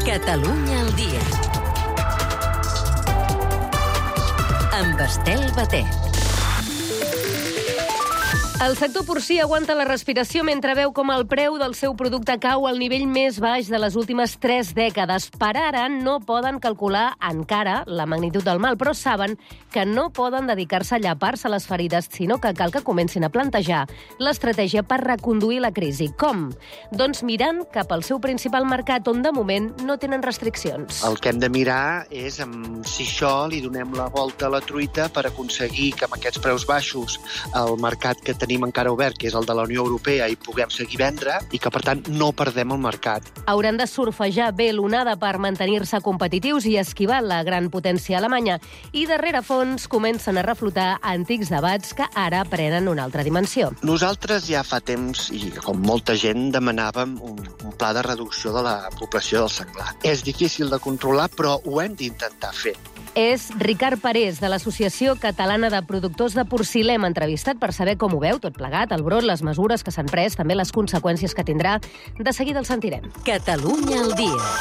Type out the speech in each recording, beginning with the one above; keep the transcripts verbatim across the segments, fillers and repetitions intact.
Catalunya al dia. Amb Estel Batet. El sector porcí aguanta la respiració mentre veu com el preu del seu producte cau al nivell més baix de les últimes tres dècades. Per ara no poden calcular encara la magnitud del mal, però saben que no poden dedicar-se a llapar-se les ferides, sinó que cal que comencin a plantejar l'estratègia per reconduir la crisi. Com? Doncs mirant cap al seu principal mercat, on de moment no tenen restriccions. El que hem de mirar és amb si això li donem la volta a la truita per aconseguir que amb aquests preus baixos el mercat que tenim encara obert, que és el de la Unió Europea, i puguem seguir vendre i que, per tant, no perdem el mercat. Hauran de surfejar bé l'onada per mantenir-se competitius i esquivar la gran potència alemanya. I darrere fons comencen a reflotar antics debats que ara prenen una altra dimensió. Nosaltres ja fa temps, i com molta gent, demanàvem un, un pla de reducció de la població del senglar. És difícil de controlar, però ho hem d'intentar fer. És Ricard Parés, de l'Associació Catalana de Productors de Porcí. L'hem entrevistat per saber com ho veu tot plegat, el brot, les mesures que s'han pres, també les conseqüències que tindrà. De seguida el sentirem. Catalunya al dia.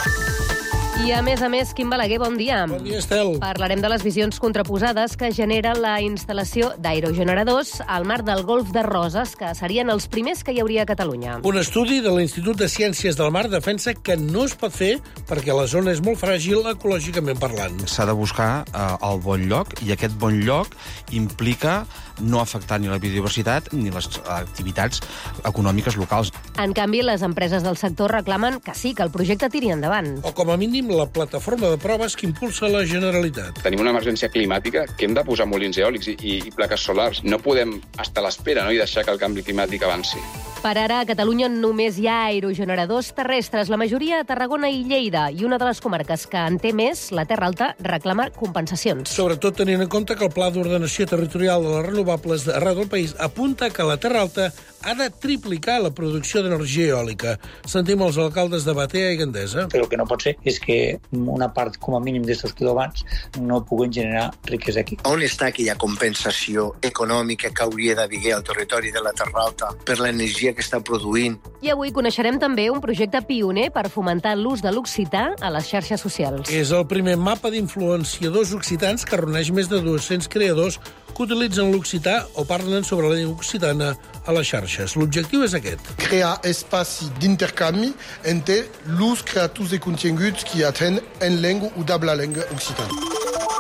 I a més a més, Quim Balaguer, bon dia. Bon dia, Estel. Parlarem de les visions contraposades que genera la instal·lació d'aerogeneradors al mar del Golf de Roses, que serien els primers que hi hauria a Catalunya. Un estudi de l'Institut de Ciències del Mar defensa que no es pot fer perquè la zona és molt fràgil ecològicament parlant. S'ha de buscar eh, el bon lloc, i aquest bon lloc implica no afectar ni la biodiversitat ni les activitats econòmiques locals. En canvi, les empreses del sector reclamen que sí, que el projecte tiri endavant. O, com a mínim, la plataforma de proves que impulsa la Generalitat. Tenim una emergència climàtica que hem de posar molins eòlics i, i, i plaques solars. No podem estar a l'espera, no?, i deixar que el canvi climàtic avanci. Per ara, a Catalunya només hi ha aerogeneradors terrestres, la majoria a Tarragona i Lleida, i una de les comarques que en té més, la Terra Alta, reclama compensacions. Sobretot tenint en compte que el Pla d'Ordenació Territorial de les Renovables arreu del país apunta que la Terra Alta ha de triplicar la producció d'energia eòlica. Sentim els alcaldes de Batea i Gandesa. Però el que no pot ser és que una part, com a mínim, d'estos quilowatts no puguen generar riquesa aquí. On està aquella compensació econòmica que hauria d'haver al territori de la Terra Alta per l'energia que està produint? I avui coneixerem també un projecte pioner per fomentar l'ús de l'occità a les xarxes socials. És el primer mapa d'influenciadors occitans que reuneix més de dos-cents creadors que utilitzen l'occità o parlen sobre la llengua occitana a les xarxes. L'objectiu és aquest. Crear espaci d'intercanvi entre l'ús creatius de continguts que atenen en llengua o de la llengua occitana.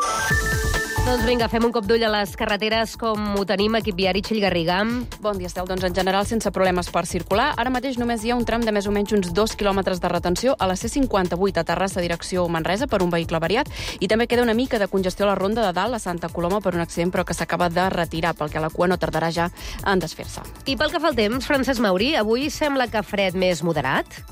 Doncs vinga, fem un cop d'ull a les carreteres, com ho tenim, equip viari Txell-Garriga. Bon dia, Estel. Doncs en general sense problemes per circular. Ara mateix només hi ha un tram de més o menys uns dos quilòmetres de retenció a la C cinquanta-vuit a Terrassa, direcció Manresa, per un vehicle variat. I també queda una mica de congestió a la ronda de dalt a Santa Coloma per un accident, però que s'acaba de retirar, pel que la cua no tardarà ja en desfer-se. I pel que fa al temps, Francesc Mauri, avui sembla que fred més moderat?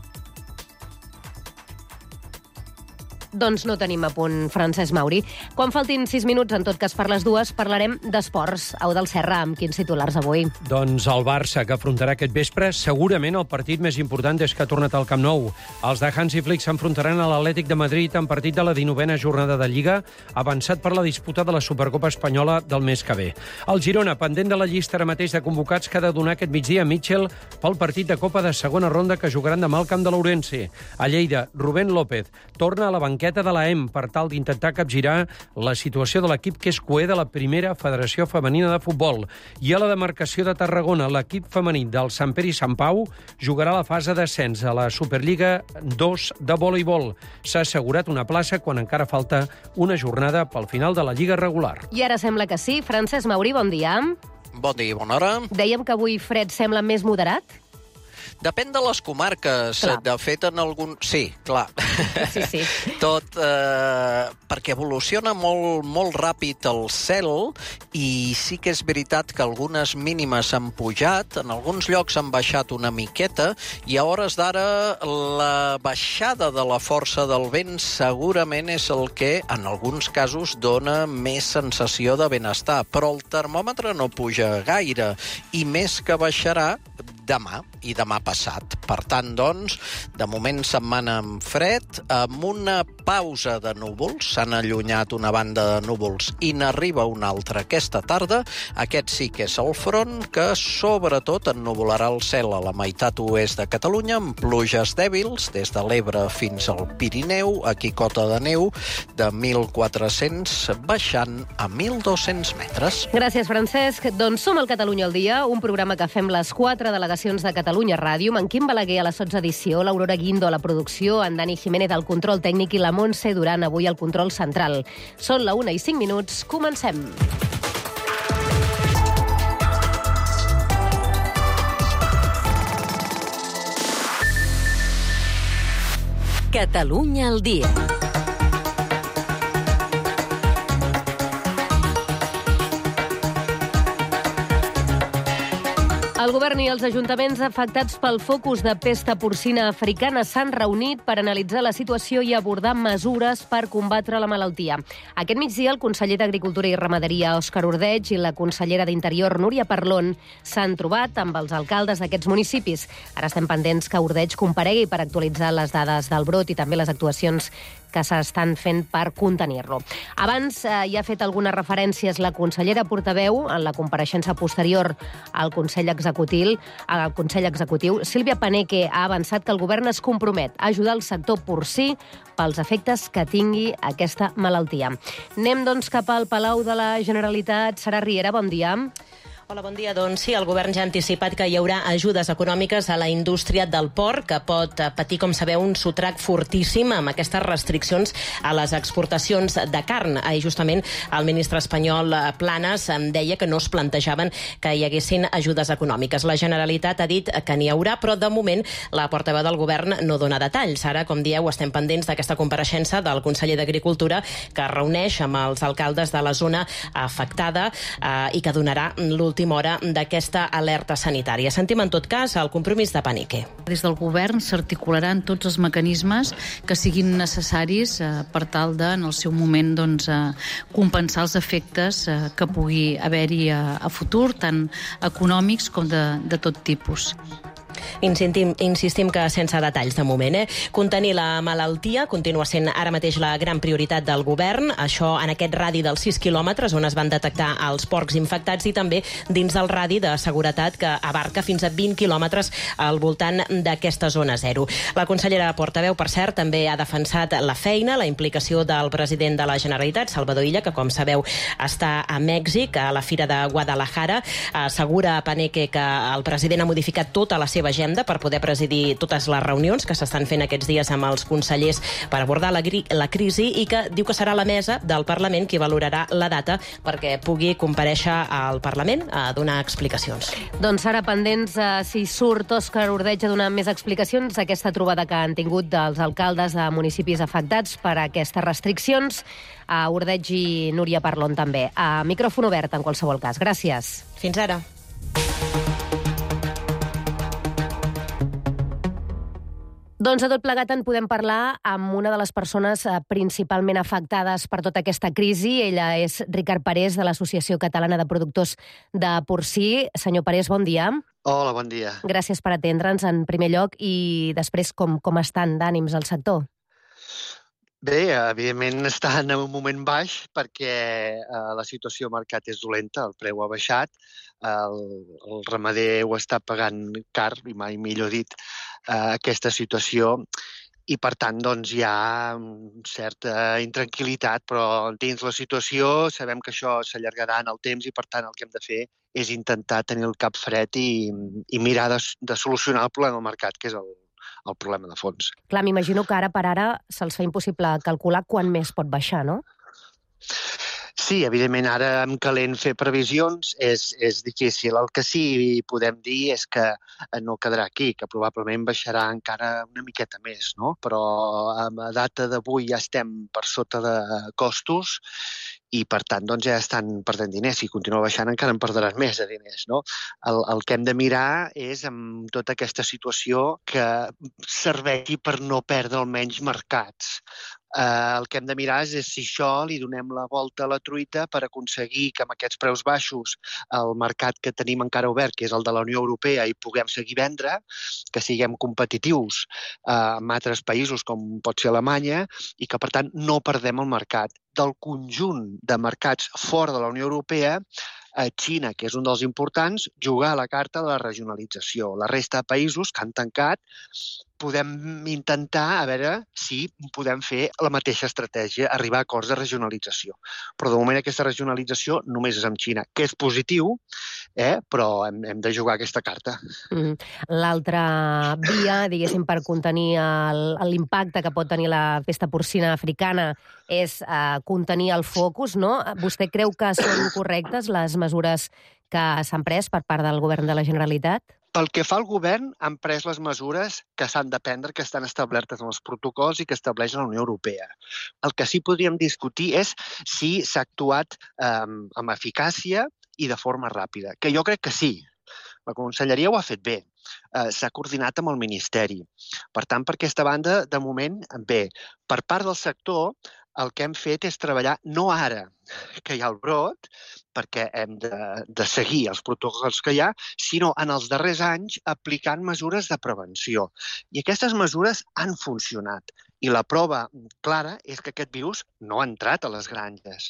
Doncs no tenim a punt Francesc Mauri. Quan faltin sis minuts, en tot cas per les dues, parlarem d'esports. Au del Serra, amb quins titulars avui? Doncs el Barça, que afrontarà aquest vespre segurament el partit més important des que ha tornat al Camp Nou. Els de Hansi Flick s'enfrontaran a l'Atlètic de Madrid en partit de la dinovena jornada de Lliga, avançat per la disputa de la Supercopa Espanyola del mes que ve. El Girona, pendent de la llista ara mateix de convocats que ha de donar aquest migdia Mitchell pel partit de Copa de segona ronda que jugaran demà al camp de l'Ourense. A Lleida, Rubén López torna a la banqueta de la E M per tal d'intentar capgirar la situació de l'equip que és coer de la primera Federació Femenina de Futbol. I a la demarcació de Tarragona, l'equip femení del Sant Pere i Sant Pau jugarà la fase d'ascens a la Superliga dos de voleibol. S'ha assegurat una plaça quan encara falta una jornada pel final de la Lliga regular. I ara sembla que sí. Francesc Mauri, bon dia. Bon dia, bona hora. Dèiem que avui fred sembla més moderat? Depèn de les comarques. Clar. De fet, en algun... Sí, clar. Sí, sí. Tot eh, perquè evoluciona molt, molt ràpid el cel i sí que és veritat que algunes mínimes han pujat, en alguns llocs han baixat una miqueta i a hores d'ara la baixada de la força del vent segurament és el que en alguns casos dona més sensació de benestar, però el termòmetre no puja gaire i més que baixarà, demà i demà passat. Per tant, doncs, de moment setmana amb fred, amb una pausa de núvols. S'han allunyat una banda de núvols i n'arriba una altra aquesta tarda. Aquest sí que és el front que sobretot ennuvolarà el cel a la meitat oest de Catalunya amb pluges dèbils des de l'Ebre fins al Pirineu, aquí cota de neu de mil quatre-cents baixant a mil dos-cents metres. Gràcies, Francesc. Doncs som al Catalunya al dia, un programa que fem les quatre delegacions de Catalunya Ràdio, amb en Quim Balaguer a la sotsedició, l'Aurora Guindo a la producció, en Dani Jiménez al control tècnic i la Montse Duran avui al control central. Són la una i cinc minuts, comencem. Catalunya al dia. El govern i els ajuntaments afectats pel focus de pesta porcina africana s'han reunit per analitzar la situació i abordar mesures per combatre la malaltia. Aquest migdia, el conseller d'Agricultura i Ramaderia, Òscar Ordeig, i la consellera d'Interior, Núria Parlon, s'han trobat amb els alcaldes d'aquests municipis. Ara estem pendents que Ordeig comparegui per actualitzar les dades del brot i també les actuacions que s'estan fent per contenir-lo. Abans eh, ja ha fet algunes referències la consellera portaveu en la compareixença posterior al Consell Executiu. Al Consell Executiu, Sílvia Paneque ha avançat que el govern es compromet a ajudar el sector porcí pels efectes que tingui aquesta malaltia. Anem, doncs, cap al Palau de la Generalitat. Sara Riera, bon dia. Hola, bon dia. Doncs sí, el govern ja ha anticipat que hi haurà ajudes econòmiques a la indústria del porc, que pot patir, com sabeu, un sotrac fortíssim amb aquestes restriccions a les exportacions de carn. I justament el ministre espanyol Planas em deia que no es plantejaven que hi haguessin ajudes econòmiques. La Generalitat ha dit que n'hi haurà, però de moment la portaveu del govern no dona detalls. Ara, com dieu, estem pendents d'aquesta compareixença del conseller d'Agricultura que es reuneix amb els alcaldes de la zona afectada eh, i que donarà l'última hora d'aquesta alerta sanitària. Sentim, en tot cas, el compromís de Paneque. Des del govern s'articularan tots els mecanismes que siguin necessaris eh, per tal de, en el seu moment, doncs, eh, compensar els efectes eh, que pugui haver-hi a, a futur, tant econòmics com de, de tot tipus. Insistim, insistim que sense detalls de moment. Eh? Contenir la malaltia continua sent ara mateix la gran prioritat del govern, això en aquest radi dels sis quilòmetres on es van detectar els porcs infectats i també dins del radi de seguretat que abarca fins a vint quilòmetres al voltant d'aquesta zona zero. La consellera portaveu, per cert, també ha defensat la feina, la implicació del president de la Generalitat, Salvador Illa, que, com sabeu, està a Mèxic, a la Fira de Guadalajara. Assegura a Paneque que el president ha modificat tota la seva agenda per poder presidir totes les reunions que s'estan fent aquests dies amb els consellers per abordar la, la crisi i que diu que serà la mesa del Parlament qui valorarà la data perquè pugui comparèixer al Parlament a donar explicacions. Doncs ara pendents uh, si surt Òscar Ordeig a donar més explicacions d'aquesta trobada que han tingut dels alcaldes de municipis afectats per aquestes restriccions. A Ordeig i Núria Parlon també. A micròfon obert en qualsevol cas. Gràcies. Fins ara. Doncs a tot plegat en podem parlar amb una de les persones principalment afectades per tota aquesta crisi. Ella és Ricard Parés, de l'Associació Catalana de Productors de Porcí. Senyor Parés, bon dia. Hola, bon dia. Gràcies per atendre'ns en primer lloc i després com, com estan d'ànims al sector? Bé, evidentment està en un moment baix perquè eh, la situació al mercat és dolenta, el preu ha baixat, el, el ramader ho està pagant car, i mai millor dit, eh, aquesta situació, i per tant doncs, hi ha certa intranquil·litat, però dins la situació sabem que això s'allargarà en el temps i per tant el que hem de fer és intentar tenir el cap fred i, i mirar de, de solucionar el problema del mercat, que és el el problema de fons. Clar, m'imagino que ara per ara se'ls fa impossible calcular quan més pot baixar, no? Sí, evidentment, ara en calent fer previsions és, és difícil. El que sí podem dir és que no quedarà aquí, que probablement baixarà encara una miqueta més, no? Però a data d'avui ja estem per sota de costos i, per tant, doncs ja estan perdent diners. Si continua baixant encara en perdran més de diners, no? El, el que hem de mirar és, amb tota aquesta situació, que serveixi per no perdre almenys mercats. Eh, el que hem de mirar és, és si això li donem la volta a la truita per aconseguir que amb aquests preus baixos el mercat que tenim encara obert, que és el de la Unió Europea, hi puguem seguir vendre, que siguem competitius eh, amb altres països com pot ser Alemanya i que, per tant, no perdem el mercat. Del conjunt de mercats fora de la Unió Europea, a Xina, que és un dels importants, jugar a la carta de la regionalització. La resta de països que han tancat podem intentar a veure si podem fer la mateixa estratègia, arribar a acords de regionalització. Però de moment aquesta regionalització només és amb Xina, que és positiu, eh? però hem, hem de jugar aquesta carta. Mm. L'altra via, diguéssim, per contenir l'impacte que pot tenir la pesta porcina africana és eh, contenir el focus, no? Vostè creu que són correctes les mesures que s'han pres per part del govern de la Generalitat? Pel que fa al govern, han pres les mesures que s'han de prendre, que estan establertes en els protocols i que estableix la Unió Europea. El que sí podríem discutir és si s'ha actuat eh, amb eficàcia i de forma ràpida, que jo crec que sí. La Conselleria ho ha fet bé. Eh, s'ha coordinat amb el Ministeri. Per tant, per aquesta banda, de moment, bé. Per part del sector, el que hem fet és treballar no ara que hi ha el brot, perquè hem de, de seguir els protocols que hi ha, sinó en els darrers anys aplicant mesures de prevenció. I aquestes mesures han funcionat. I la prova clara és que aquest virus no ha entrat a les granges.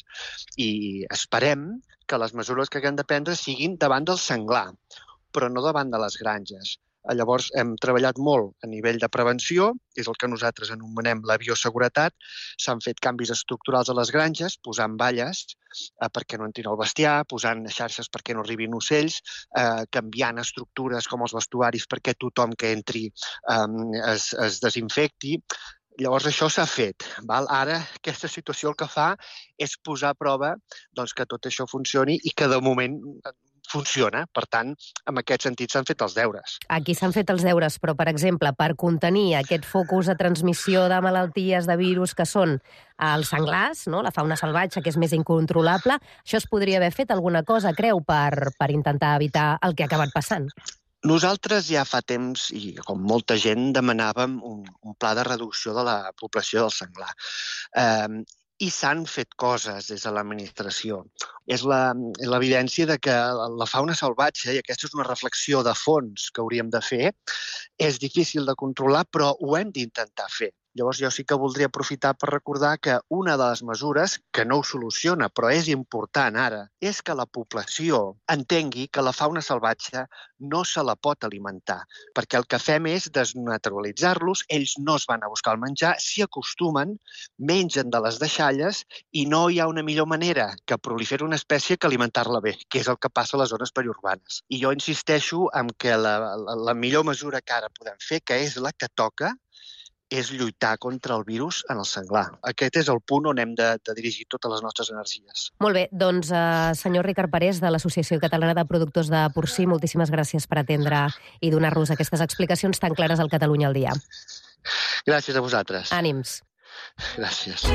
I esperem que les mesures que haguem de prendre siguin davant del senglar, però no davant de les granges. Llavors, hem treballat molt a nivell de prevenció, és el que nosaltres anomenem la bioseguretat. S'han fet canvis estructurals a les granges, posant valles eh, perquè no entrin al bestiar, posant xarxes perquè no arribin ocells, eh, canviant estructures com els vestuaris perquè tothom que entri eh, es, es desinfecti. Llavors, això s'ha fet. Val? Ara, aquesta situació el que fa és posar a prova doncs, que tot això funcioni i que, de moment, funciona. Per tant, en aquest sentit s'han fet els deures. Aquí s'han fet els deures, però, per exemple, per contenir aquest focus de transmissió de malalties, de virus, que són els senglars, no? La fauna salvatge, que és més incontrolable, això es podria haver fet alguna cosa, creu, per, per intentar evitar el que ha acabat passant? Nosaltres ja fa temps, i com molta gent, demanàvem un, un pla de reducció de la població del senglar. Eh, I s'han fet coses des de l'administració. És l'evidència de que la fauna salvatge, i aquesta és una reflexió de fons que hauríem de fer, és difícil de controlar, però ho hem d'intentar fer. Llavors, jo sí que voldria aprofitar per recordar que una de les mesures, que no ho soluciona, però és important ara, és que la població entengui que la fauna salvatge no se la pot alimentar, perquè el que fem és desnaturalitzar-los, ells no es van a buscar el menjar, s'hi acostumen, mengen de les deixalles i no hi ha una millor manera que proliferar una espècie que alimentar-la bé, que és el que passa a les zones periurbanes. I jo insisteixo en que la, la, la millor mesura que ara podem fer, que és la que toca, és lluitar contra el virus en el senglar. Aquest és el punt on hem de, de dirigir totes les nostres energies. Molt bé, doncs, eh, senyor Ricard Parés, de l'Associació Catalana de Productors de Porcí, moltíssimes gràcies per atendre i donar-nos aquestes explicacions tan clares al Catalunya al dia. Gràcies a vosaltres. Ànims. Gràcies.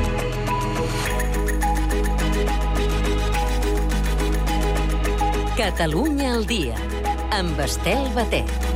Catalunya al dia, amb Estel Batet.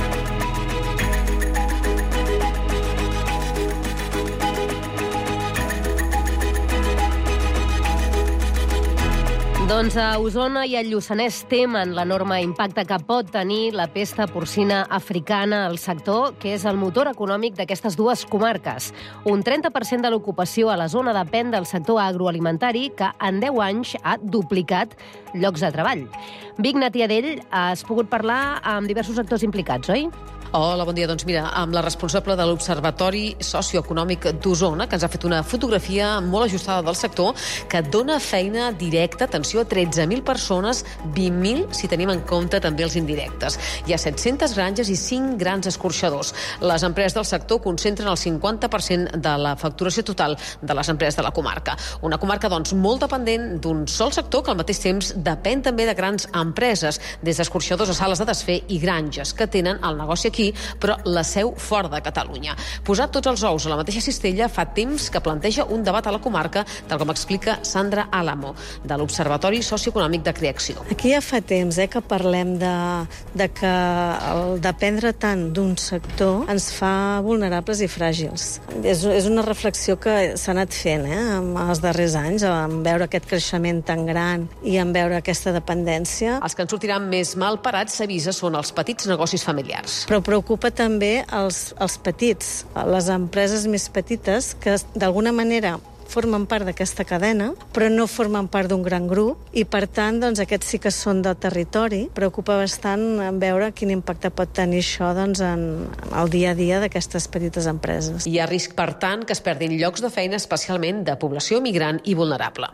Doncs a Osona i al Lluçanès temen l'enorme impacte que pot tenir la pesta porcina africana al sector, que és el motor econòmic d'aquestes dues comarques. Un trenta per cent de l'ocupació a la zona depèn del sector agroalimentari, que en deu anys ha duplicat llocs de treball. Vic Natiadell, has pogut parlar amb diversos actors implicats, oi? Hola, bon dia. Doncs mira, amb la responsable de l'Observatori Socioeconòmic d'Osona, que ens ha fet una fotografia molt ajustada del sector, que dona feina directa, atenció, a tretze mil persones, vint mil si tenim en compte també els indirectes. Hi ha set-centes granges i cinc grans escorxadors. Les empreses del sector concentren el cinquanta per cent de la facturació total de les empreses de la comarca. Una comarca, doncs, molt dependent d'un sol sector, que al mateix temps depèn també de grans empreses, des d'escorxadors a sales de desfer i granges, que tenen el negoci aquí aquí, però la seu fora de Catalunya. Posar tots els ous a la mateixa cistella fa temps que planteja un debat a la comarca, tal com explica Sandra Álamo, de l'Observatori Socioeconòmic de Creacció. Aquí ja fa temps eh, que parlem de, de que el dependre tant d'un sector ens fa vulnerables i fràgils. És, és una reflexió que s'ha anat fent eh, en els darrers anys, en veure aquest creixement tan gran i en veure aquesta dependència. Els que en sortiran més mal parats, s'avisa, són els petits negocis familiars. Però preocupa també els, els petits, les empreses més petites, que d'alguna manera formen part d'aquesta cadena, però no formen part d'un gran grup, i per tant, doncs, aquests sí que són del territori. Preocupa bastant veure quin impacte pot tenir això doncs, en el dia a dia d'aquestes petites empreses. Hi ha risc, per tant, que es perdin llocs de feina, especialment de població migrant i vulnerable.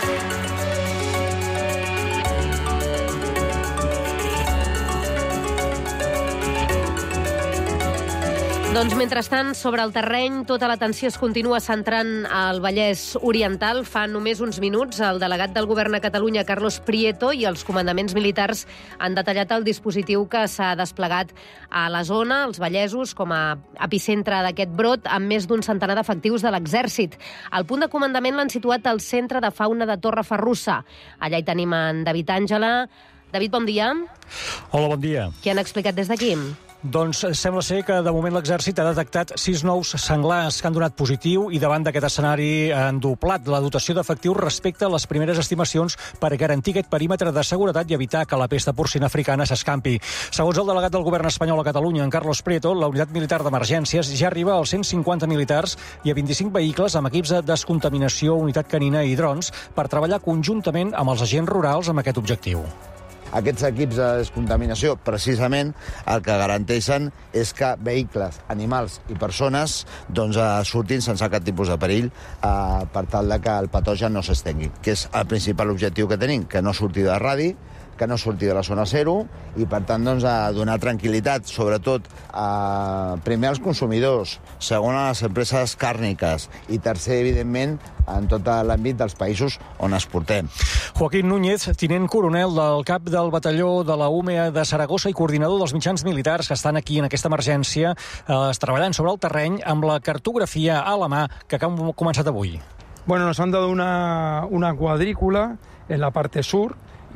Doncs, mentrestant, sobre el terreny, tota l'atenció es continua centrant al Vallès Oriental. Fa només uns minuts, el delegat del Govern a Catalunya, Carlos Prieto, i els comandaments militars han detallat el dispositiu que s'ha desplegat a la zona, els vallesos, com a epicentre d'aquest brot, amb més d'un centenar d'efectius de l'Exèrcit. El punt de comandament l'han situat al Centre de Fauna de Torreferrussa. Allà hi tenim en David Àngela. David, bon dia. Hola, bon dia. Què han explicat des d'aquí? Doncs sembla ser que de moment l'Exèrcit ha detectat sis nous senglars que han donat positiu i davant d'aquest escenari han doblat la dotació d'efectius respecte a les primeres estimacions per garantir aquest perímetre de seguretat i evitar que la pesta porcina africana s'escampi. Segons el delegat del govern espanyol a Catalunya, en Carlos Prieto, la unitat militar d'emergències ja arriba als cent cinquanta militars i a vint-i-cinc vehicles amb equips de descontaminació, unitat canina i drons per treballar conjuntament amb els agents rurals amb aquest objectiu. Aquests equips de descontaminació, precisament, el que garanteixen és que vehicles, animals i persones doncs, surtin sense cap tipus de perill eh, per tal de que el patogen no s'estengui, que és el principal objectiu que tenim, que no surti de radi, que no surti de la zona zero i, per tant, doncs, a donar tranquil·litat, sobretot, a, primer als consumidors, segon a les empreses càrniques i tercer, evidentment, en tot l'àmbit dels països on exportem. Joaquín Núñez, tinent coronel del cap del batalló de la U M E A de Saragossa i coordinador dels mitjans militars que estan aquí en aquesta emergència, eh, treballant sobre el terreny amb la cartografia a la mà que han començat avui. Bueno, nos han dado una, una cuadrícula en la parte sur,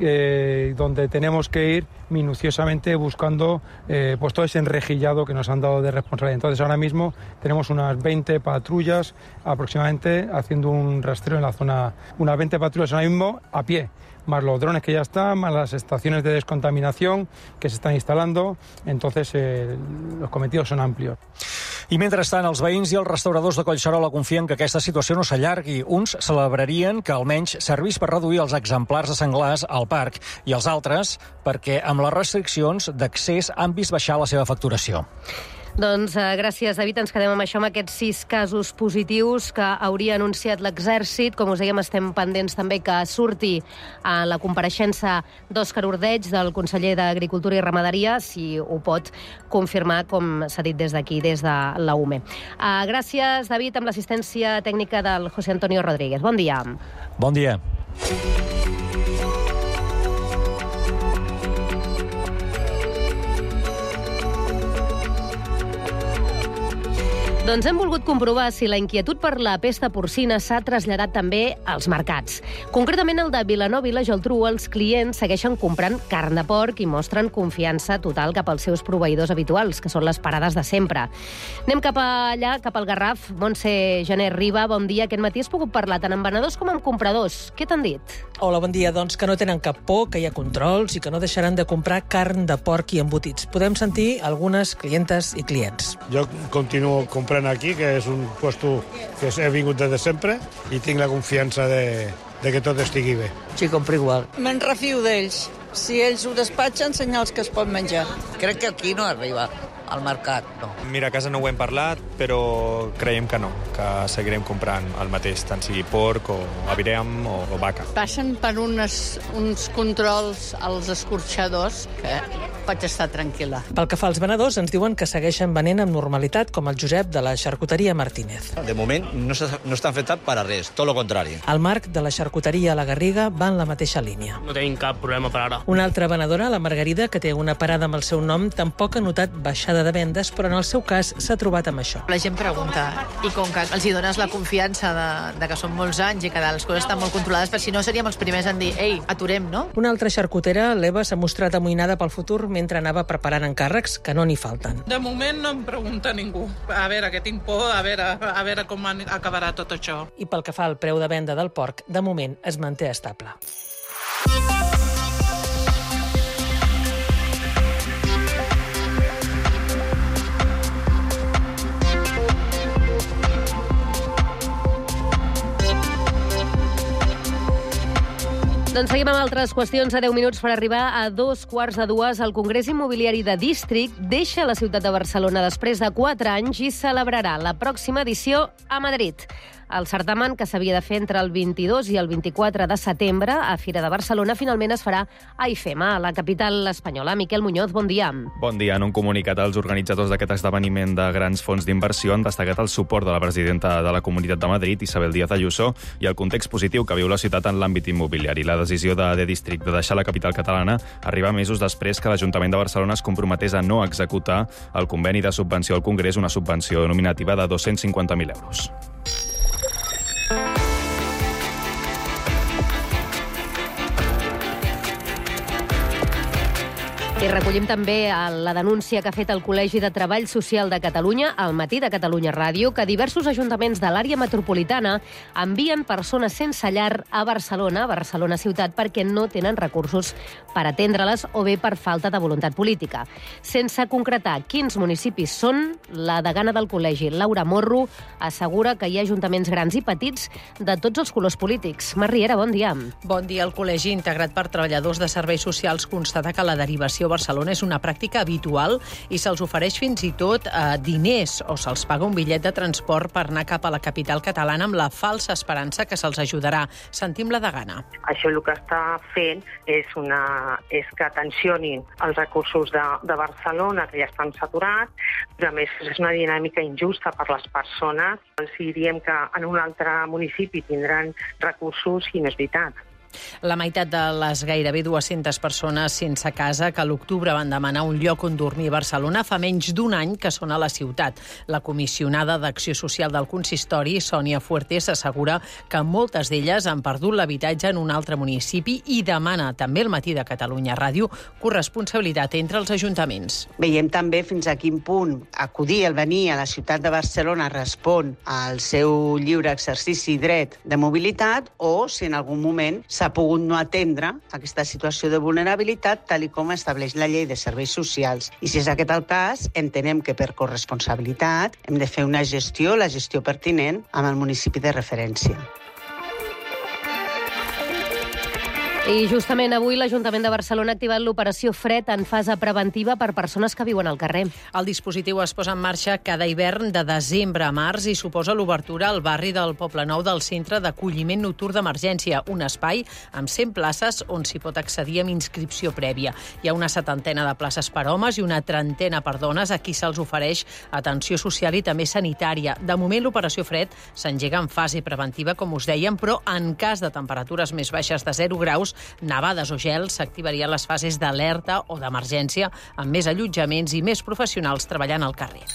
Eh, donde tenemos que ir minuciosamente buscando eh, pues todo ese enrejillado que nos han dado de responsabilidad. Entonces ahora mismo tenemos unas veinte patrullas aproximadamente haciendo un rastreo en la zona, unas veinte patrullas ahora mismo a pie, más los drones que ya están, más las estaciones de descontaminación que se están instalando. Entonces eh, los cometidos son amplios. I mentrestant, els veïns i els restauradors de Collserola confien que aquesta situació no s'allargui. Uns celebrarien que almenys servís per reduir els exemplars de senglars al parc i els altres perquè amb les restriccions d'accés han vist baixar la seva facturació. Doncs eh, gràcies, David. Ens quedem amb això, amb aquests sis casos positius que hauria anunciat l'Exèrcit. Com us dèiem, estem pendents també que surti a la compareixença d'Òscar Ordeig, del conseller d'Agricultura i Ramaderia, si ho pot confirmar, com s'ha dit des d'aquí, des de la U M E. Uh, gràcies, David, amb l'assistència tècnica del José Antonio Rodríguez. Bon dia. Bon dia. Doncs hem volgut comprovar si la inquietud per la pesta porcina s'ha traslladat també als mercats. Concretament el de Vilanova i la Geltrú, els clients segueixen comprant carn de porc i mostren confiança total cap als seus proveïdors habituals, que són les parades de sempre. Anem cap allà, cap al Garraf. Montse Janer Riba, bon dia. Aquest matí has pogut parlar tant amb venedors com amb compradors. Què t'han dit? Hola, bon dia. Doncs que no tenen cap por, que hi ha controls i que no deixaran de comprar carn de porc i embotits. Podem sentir algunes clientes i clients. Jo continuo comprant aquí, que és un puesto que he vingut des de sempre i tinc la confiança de, de que tot estigui bé. Sí, compro igual. Me'n refio d'ells. Si ells ho despatxen, senyals que es pot menjar. Crec que aquí no arriba al mercat, no. Mira, a casa no ho hem parlat, però creiem que no, que seguirem comprant el mateix, tant sigui porc o aviram o, o vaca. Passen per unes, uns controls als escorxadors que vaig estar tranquil·la. Pel que fa als venedors, ens diuen que segueixen venent amb normalitat, com el Josep de la xarcuteria Martínez. De moment no, no està afectat per a res, tot el contrari. El Marc de la xarcuteria a la Garriga va en la mateixa línia. No tenim cap problema per ara. Una altra venedora, la Margarida, que té una parada amb el seu nom, tampoc ha notat baixada període de vendes, però en el seu cas s'ha trobat amb això. La gent pregunta, i com que els hi dones la confiança de, de que són molts anys i que les coses estan molt controlades, però si no seríem els primers en dir, ei, aturem, no? Una altra xarcutera, l'Eva, s'ha mostrat amoïnada pel futur mentre anava preparant encàrrecs, que no n'hi falten. De moment no em pregunta ningú. A veure, que tinc por, a veure, a veure com acabarà tot això. I pel que fa al preu de venda del porc, de moment es manté estable. Doncs seguim amb altres qüestions. A deu minuts per arribar a dos quarts de dues. El Congrés Immobiliari de District deixa la ciutat de Barcelona després de quatre anys i celebrarà la pròxima edició a Madrid. El certamen, que s'havia de fer entre el vint-i-dos i el vint-i-quatre de setembre a Fira de Barcelona, finalment es farà a IFEMA, a la capital espanyola. Miquel Muñoz, bon dia. Bon dia. En un comunicat, els organitzadors d'aquest esdeveniment de grans fons d'inversió han destacat el suport de la presidenta de la Comunitat de Madrid, Isabel Díaz Ayuso, i el context positiu que viu la ciutat en l'àmbit immobiliari. La decisió de The District de deixar la capital catalana arriba mesos després que l'Ajuntament de Barcelona es comprometés a no executar el conveni de subvenció al Congrés, una subvenció nominativa de dos-cents cinquanta mil euros. I recollim també la denúncia que ha fet el Col·legi de Treball Social de Catalunya, al Matí de Catalunya Ràdio, que diversos ajuntaments de l'àrea metropolitana envien persones sense llar a Barcelona, a Barcelona ciutat, perquè no tenen recursos per atendre-les o bé per falta de voluntat política. Sense concretar quins municipis són, la degana del col·legi, Laura Morro, assegura que hi ha ajuntaments grans i petits de tots els colors polítics. Mar Riera, bon dia. Bon dia. El col·legi, integrat per treballadors de serveis socials, constata que la derivació a Barcelona és una pràctica habitual i se'ls ofereix fins i tot eh, diners o se'ls paga un bitllet de transport per anar cap a la capital catalana amb la falsa esperança que se'ls ajudarà. Sentim la degana. Això el que està fent és, una, és que atencionin els recursos de, de Barcelona, que ja estan saturats, però a més és una dinàmica injusta per les persones. Si diem que en un altre municipi tindran recursos i no és veritat. La meitat de les gairebé dues-centes persones sense casa que a l'octubre van demanar un lloc on dormir a Barcelona fa menys d'un any que són a la ciutat. La comissionada d'Acció Social del Consistori, Sònia Fuertes, assegura que moltes d'elles han perdut l'habitatge en un altre municipi i demana també al Matí de Catalunya Ràdio corresponsabilitat entre els ajuntaments. Veiem també fins a quin punt acudir, el venir a la ciutat de Barcelona respon al seu lliure exercici i dret de mobilitat o si en algun moment s'ha s'ha pogut no atendre aquesta situació de vulnerabilitat tal i com estableix la llei de serveis socials. I si és aquest el cas, entenem que per corresponsabilitat hem de fer una gestió, la gestió pertinent, amb el municipi de referència. I justament avui l'Ajuntament de Barcelona ha activat l'operació Fred en fase preventiva per persones que viuen al carrer. El dispositiu es posa en marxa cada hivern de desembre a març i suposa l'obertura al barri del Poblenou del Centre d'Acolliment Nocturn d'Emergència, un espai amb cent places on s'hi pot accedir amb inscripció prèvia. Hi ha una setantena de places per homes i una trentena per dones a qui se'ls ofereix atenció social i també sanitària. De moment l'operació Fred s'engega en fase preventiva, com us dèiem, però en cas de temperatures més baixes de zero graus, nevades o gel, s'activarien les fases d'alerta o d'emergència amb més allotjaments i més professionals treballant al carrer.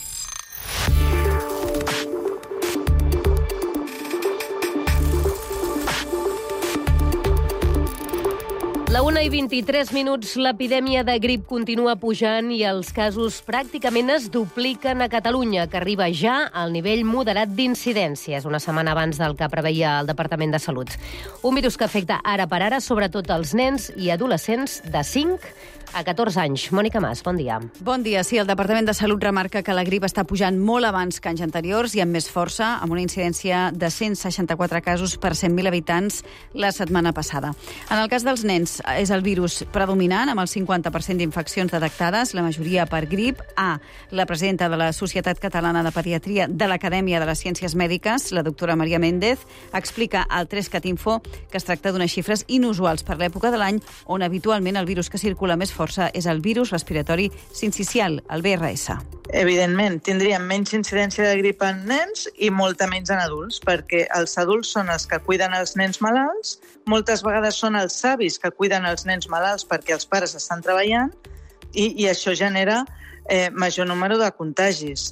La una i vint-i-tres minuts, l'epidèmia de grip continua pujant i els casos pràcticament es dupliquen a Catalunya, que arriba ja al nivell moderat d'incidències, una setmana abans del que preveia el Departament de Salut. Un virus que afecta ara per ara sobretot els nens i adolescents de cinc a catorze anys. Mònica Mas, bon dia. Bon dia. Sí, el Departament de Salut remarca que la grip està pujant molt abans que anys anteriors i amb més força, amb una incidència de cent seixanta-quatre casos per cent mil habitants la setmana passada. En el cas dels nens, és el virus predominant, amb el cinquanta per cent d'infeccions detectades, la majoria per grip A. La presidenta de la Societat Catalana de Pediatria de l'Acadèmia de les Ciències Mèdiques, la doctora Maria Méndez, explica al tres cat info que es tracta d'unes xifres inusuals per l'època de l'any on habitualment el virus que circula més força és el virus respiratori sincicial, el V R S. Evidentment, tindríem menys incidència de grip en nens i molta menys en adults, perquè els adults són els que cuiden els nens malalts, moltes vegades són els avis que cuiden els nens malalts perquè els pares estan treballant i, i això genera eh, major número de contagis.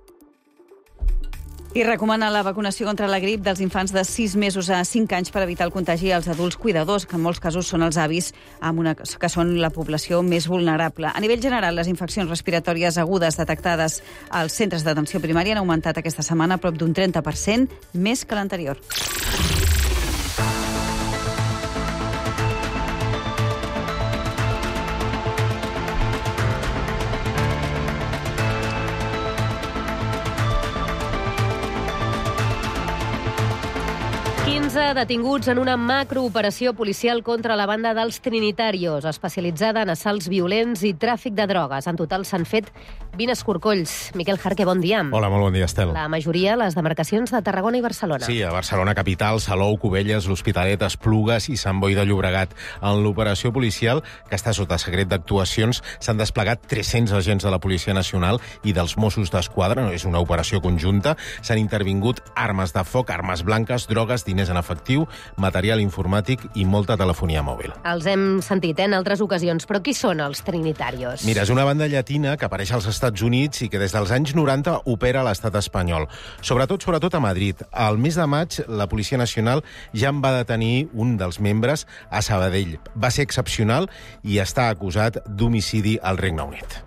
I recomana la vacunació contra la grip dels infants de sis mesos a cinc anys per evitar el contagi als adults cuidadors, que en molts casos són els avis, amb una, que són la població més vulnerable. A nivell general, les infeccions respiratòries agudes detectades als centres d'atenció primària han augmentat aquesta setmana a prop d'un trenta per cent, més que l'anterior. quinze detinguts en una macrooperació policial contra la banda dels Trinitarios, especialitzada en assalts violents i tràfic de drogues. En total s'han fet vint escorcolls. Miquel Jarque, bon dia. Hola, molt bon dia, Estel. La majoria a les demarcacions de Tarragona i Barcelona. Sí, a Barcelona capital, Salou, Cubelles, l'Hospitalet, Esplugues i Sant Boi de Llobregat. En l'operació policial, que està sota secret d'actuacions, s'han desplegat tres-cents agents de la Policia Nacional i dels Mossos d'Esquadra. No és una operació conjunta. S'han intervingut armes de foc, armes blanques, drogues, diners en efectiu, material informàtic i molta telefonia mòbil. Els hem sentit eh, en altres ocasions, però qui són els Trinitarios? Mira, és una banda llatina que apareix als Estats Units i que des dels anys noranta opera a l'estat espanyol. Sobretot, sobretot a Madrid. Al mes de maig, la Policia Nacional ja en va detenir un dels membres a Sabadell. Va ser excepcional i està acusat d'homicidi al Regne Unit.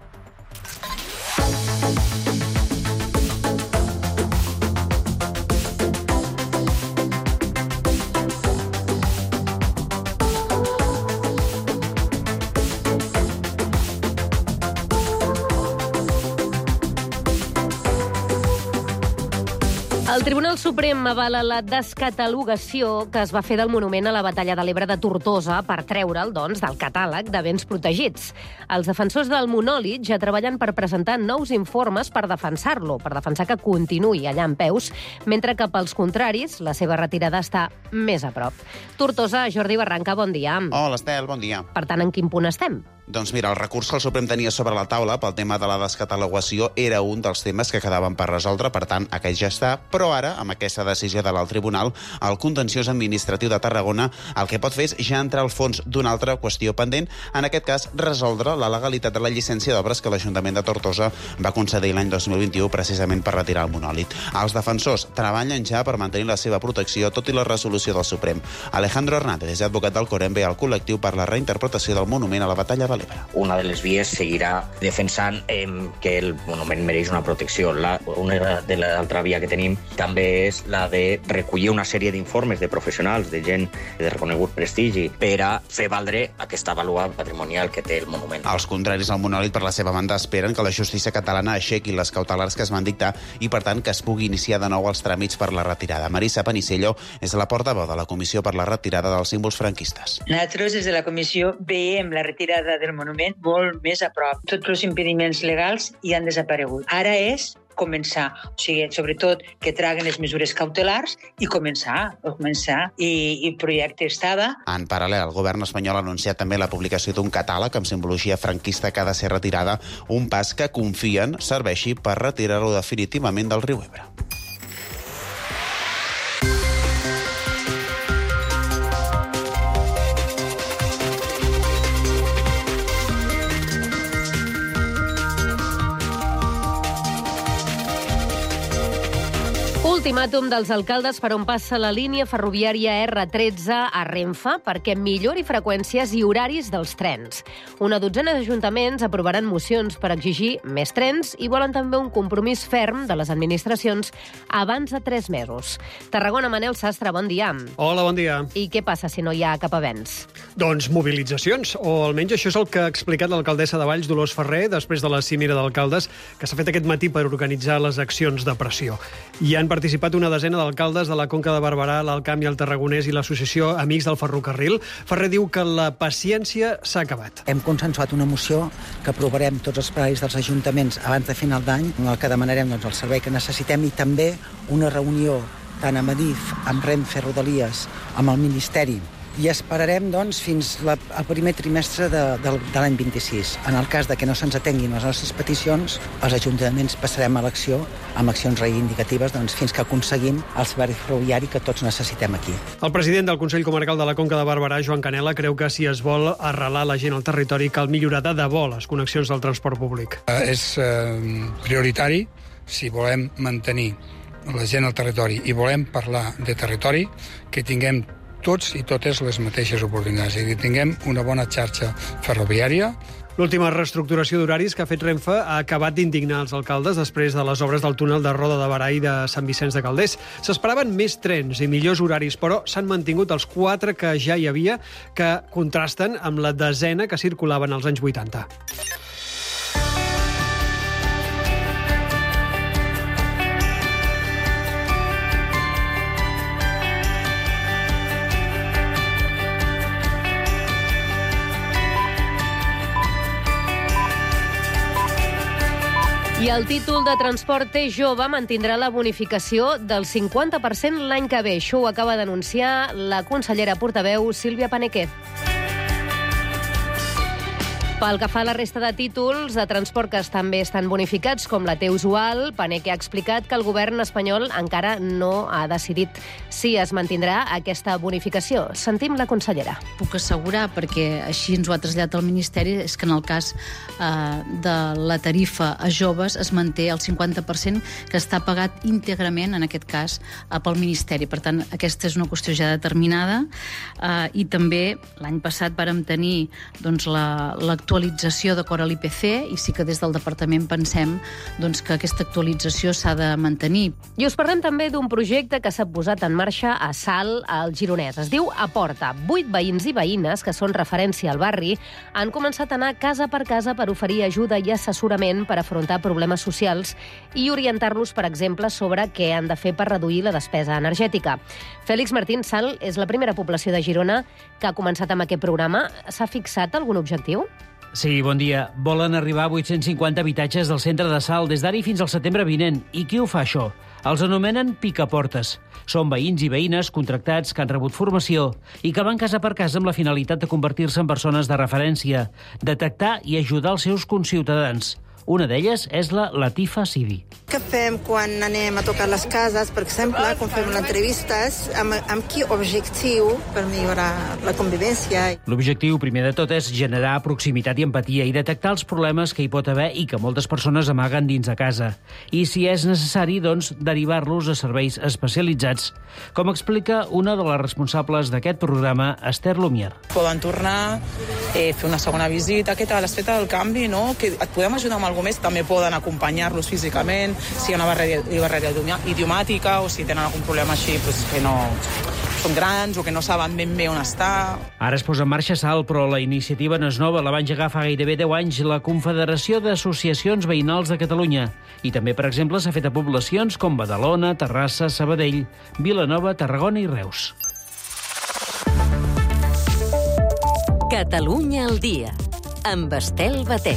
El Tribunal Suprem avala la descatalogació que es va fer del monument a la Batalla de l'Ebre de Tortosa per treure'l, doncs, del catàleg de béns protegits. Els defensors del monòlit ja treballen per presentar nous informes per defensar-lo, per defensar que continuï allà en peus, mentre que pels contraris la seva retirada està més a prop. Tortosa, Jordi Barranca, bon dia. Hola, Estel, bon dia. Per tant, en quin punt estem? Doncs mira, el recurs que el Suprem tenia sobre la taula pel tema de la descatalogació era un dels temes que quedaven per resoldre, per tant, aquest ja està, però ara, amb aquesta decisió de l'alt tribunal, el contenciós administratiu de Tarragona el que pot fer és ja entrar al fons d'una altra qüestió pendent, en aquest cas, resoldre la legalitat de la llicència d'obres que l'Ajuntament de Tortosa va concedir l'any dos mil vint-i-u precisament per retirar el monòlit. Els defensors treballen ja per mantenir la seva protecció, tot i la resolució del Suprem. Alejandro Hernández, advocat del Corembe, al col·lectiu per la reinterpretació del monument a la Batalla de l'Ebre. Una de les vies seguirà defensant eh, que el monument mereix una protecció. La, una de l'altra via que tenim també és la de recollir una sèrie d'informes de professionals, de gent de reconegut prestigi, per a fer valdre aquesta vàlua patrimonial que té el monument. Els contraris al monòlit, per la seva banda, esperen que la justícia catalana aixequi les cautelars que es van dictar i, per tant, que es pugui iniciar de nou els tràmits per la retirada. Marisa Panicello és la portaveu de la Comissió per la Retirada dels Símbols Franquistes. Nosaltres, des de la Comissió, veiem la retirada del monument molt més a prop. Tots els impediments legals hi han desaparegut. Ara és començar, o sigui, sobretot que traguen les mesures cautelars i començar, començar. I, i projecte estava. En paral·lel, el govern espanyol ha anunciat també la publicació d'un catàleg amb simbologia franquista que ha de ser retirada, un pas que confien serveixi per retirar-lo definitivament del riu Ebre. Ultimàtum dels alcaldes per on passa la línia ferroviària erre tretze a Renfe perquè millori freqüències i horaris dels trens. Una dotzena d'ajuntaments aprovaran mocions per exigir més trens i volen també un compromís ferm de les administracions abans de tres mesos. Tarragona, Manel Sastre, bon dia. Hola, bon dia. I què passa si no hi ha cap avenç? Doncs mobilitzacions, o almenys això és el que ha explicat l'alcaldessa de Valls, Dolors Ferrer, després de la cimera d'alcaldes que s'ha fet aquest matí per organitzar les accions de pressió. Hi han participat una desena d'alcaldes de la Conca de Barberà, l'Alt Camp i el Tarragonès i l'associació Amics del Ferrocarril. Ferrer diu que la paciència s'ha acabat. Hem consensuat una moció que aprovarem tots els plenaris dels ajuntaments abans de final d'any, en el que demanarem doncs, el servei que necessitem i també una reunió tant amb Adif, amb Renfe, Rodalies, amb el Ministeri i esperarem doncs, fins la, al primer trimestre de, de, de l'any vint-i-sis. En el cas de que no se'ns atenguin les nostres peticions, els ajuntaments passarem a l'acció amb accions reivindicatives doncs, fins que aconseguim el servei ferroviari que tots necessitem aquí. El president del Consell Comarcal de la Conca de Barberà, Joan Canela, creu que si es vol arrelar la gent al territori cal millorar de debò les connexions del transport públic. Uh, és uh, prioritari, si volem mantenir la gent al territori i volem parlar de territori, que tinguem tots i totes les mateixes oportunitats, i que tinguem una bona xarxa ferroviària. L'última reestructuració d'horaris que ha fet Renfe ha acabat d'indignar els alcaldes després de les obres del túnel de Roda de Berà i de Sant Vicenç de Calders. S'esperaven més trens i millors horaris, però s'han mantingut els quatre que ja hi havia, que contrasten amb la desena que circulaven als anys vuitanta. I el títol de transport T jove mantindrà la bonificació del cinquanta per cent l'any que ve. Això ho acaba d'anunciar la consellera portaveu Sílvia Paneque. Pel que fa a la resta de títols de transport que també estan bonificats, com la T usual, Paneque ha explicat que el govern espanyol encara no ha decidit si es mantindrà aquesta bonificació. Sentim la consellera. Puc assegurar, perquè així ens ho ha traslladat el Ministeri, és que en el cas eh, de la tarifa a joves es manté el cinquanta per cent que està pagat íntegrament, en aquest cas, eh, pel Ministeri. Per tant, aquesta és una qüestió ja determinada eh, i també l'any passat vàrem tenir doncs, la, la actualització d'acord a l'I P C i sí que des del departament pensem doncs, que aquesta actualització s'ha de mantenir. I us parlem també d'un projecte que s'ha posat en marxa a Salt, al Gironès. Es diu Aporta. Vuit veïns i veïnes, que són referència al barri, han començat a anar casa per casa per oferir ajuda i assessorament per afrontar problemes socials i orientar-los, per exemple, sobre què han de fer per reduir la despesa energètica. Fèlix Martín, Salt és la primera població de Girona que ha començat amb aquest programa. S'ha fixat algun objectiu? Sí, bon dia. Volen arribar a vuit-cents cinquanta habitatges del centre de Salt des d'ara fins al setembre vinent. I qui ho fa, això? Els anomenen picaportes. Són veïns i veïnes contractats que han rebut formació i que van casa per casa amb la finalitat de convertir-se en persones de referència, detectar i ajudar els seus conciutadans. Una d'elles és la Latifa Sidi. Què fem quan anem a tocar les cases, per exemple, quan fem les entrevistes, amb, amb quin objectiu per millorar la convivència? L'objectiu, primer de tot, és generar proximitat i empatia i detectar els problemes que hi pot haver i que moltes persones amaguen dins de casa. I, si és necessari, doncs, derivar-los a serveis especialitzats, com explica una de les responsables d'aquest programa, Esther Lumier. Poden tornar, eh, fer una segona visita, què tal, has fet el canvi, no? Que et podem ajudar amb alguna més, també poden acompanyar-los físicament, si hi ha una barrera, barrera idiomàtica o si tenen algun problema així, doncs que no són grans o que no saben ben bé on està. Ara es posa en marxa Salt, però la iniciativa no és nova, la va engegar fa gairebé deu anys la Confederació d'Associacions Veïnals de Catalunya. I també, per exemple, s'ha fet a poblacions com Badalona, Terrassa, Sabadell, Vilanova, Tarragona i Reus. Catalunya al dia, amb Estel Baté.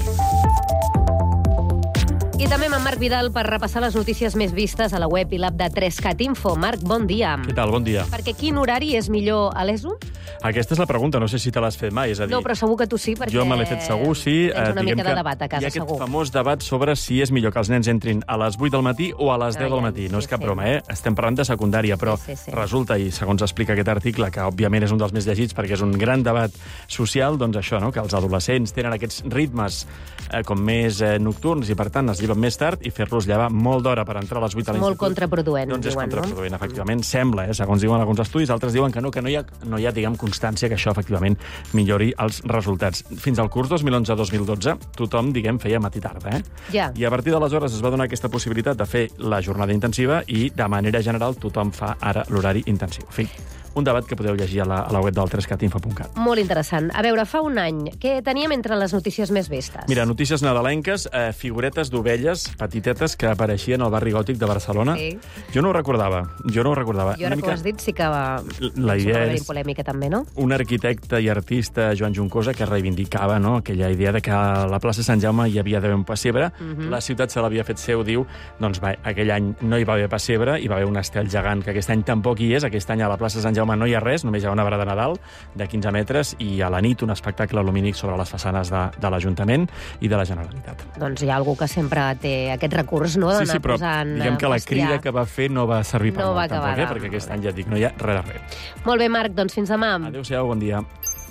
I també amb en Marc Vidal per repassar les notícies més vistes a la web i l'app de Trescat Info. Marc, bon dia. Què tal? Bon dia. Perquè quin horari és millor a l'E S O? Aquesta és la pregunta, no sé si te l'has fet mai, és a dir... No, però segur que tu sí, perquè... Jo me l'he fet segur, sí. Tens una eh, mica de debat a casa, segur. Hi ha aquest segur. famós debat sobre si és millor que els nens entrin a les vuit del matí o a les deu del matí. No és cap broma, eh? Estem parlant de secundària, però sí, sí, sí. resulta, i segons explica aquest article, que òbviament és un dels més llegits perquè és un gran debat social, doncs això, no? Que els adolescents tenen aquests ritmes eh, com més eh, nocturns i, per tant, es lleven més tard i fer-los llevar molt d'hora per entrar a les vuit a l'institut. Molt contraproduent, doncs és diuen, contraproduent, no? efectivament. Sembla, eh? Segons diuen alguns estudis, altres diuen que no, que no hi ha, no hi ha diguem, constància que això, efectivament, millori els resultats. Fins al curs dos mil onze dos mil dotze, tothom, diguem, feia matí-tarda, eh? Ja. I a partir d'aleshores es va donar aquesta possibilitat de fer la jornada intensiva i, de manera general, tothom fa ara l'horari intensiu. En fi, un debat que podeu llegir a la, a la web del trescat info punt cat. Molt interessant. A veure, fa un any, què teníem entre les notícies més vistes? Mira, notícies nadalenques, eh, figuretes d'ovelles petitetes que apareixien al barri gòtic de Barcelona. Sí. Jo no ho recordava, jo no ho recordava. Jo ara mica... que ho has dit sí que va... La idea és... polèmica també, no? Un arquitecte i artista, Joan Juncosa, que reivindicava, no?, aquella idea de que a la plaça Sant Jaume hi havia d'haver un pessebre. Mhm. La ciutat se l'havia fet seu, diu, doncs va, aquell any no hi va haver pessebre, hi va haver un estel gegant, que aquest any tampoc hi és, aquest any a la plaça Sant Jaume Jaume no hi ha res, només hi ha una vara de Nadal de quinze metres i a la nit un espectacle lumínic sobre les façanes de, de l'Ajuntament i de la Generalitat. Doncs hi ha algú que sempre té aquest recurs, no?, d'anar sí, sí, però posant diguem que la bestiar. crida que va fer no va servir per No va molt, tampoc, acabar eh? Perquè aquest any ja et dic, no hi ha res de res. Molt bé, Marc, doncs fins demà. Adéu-siau, bon dia.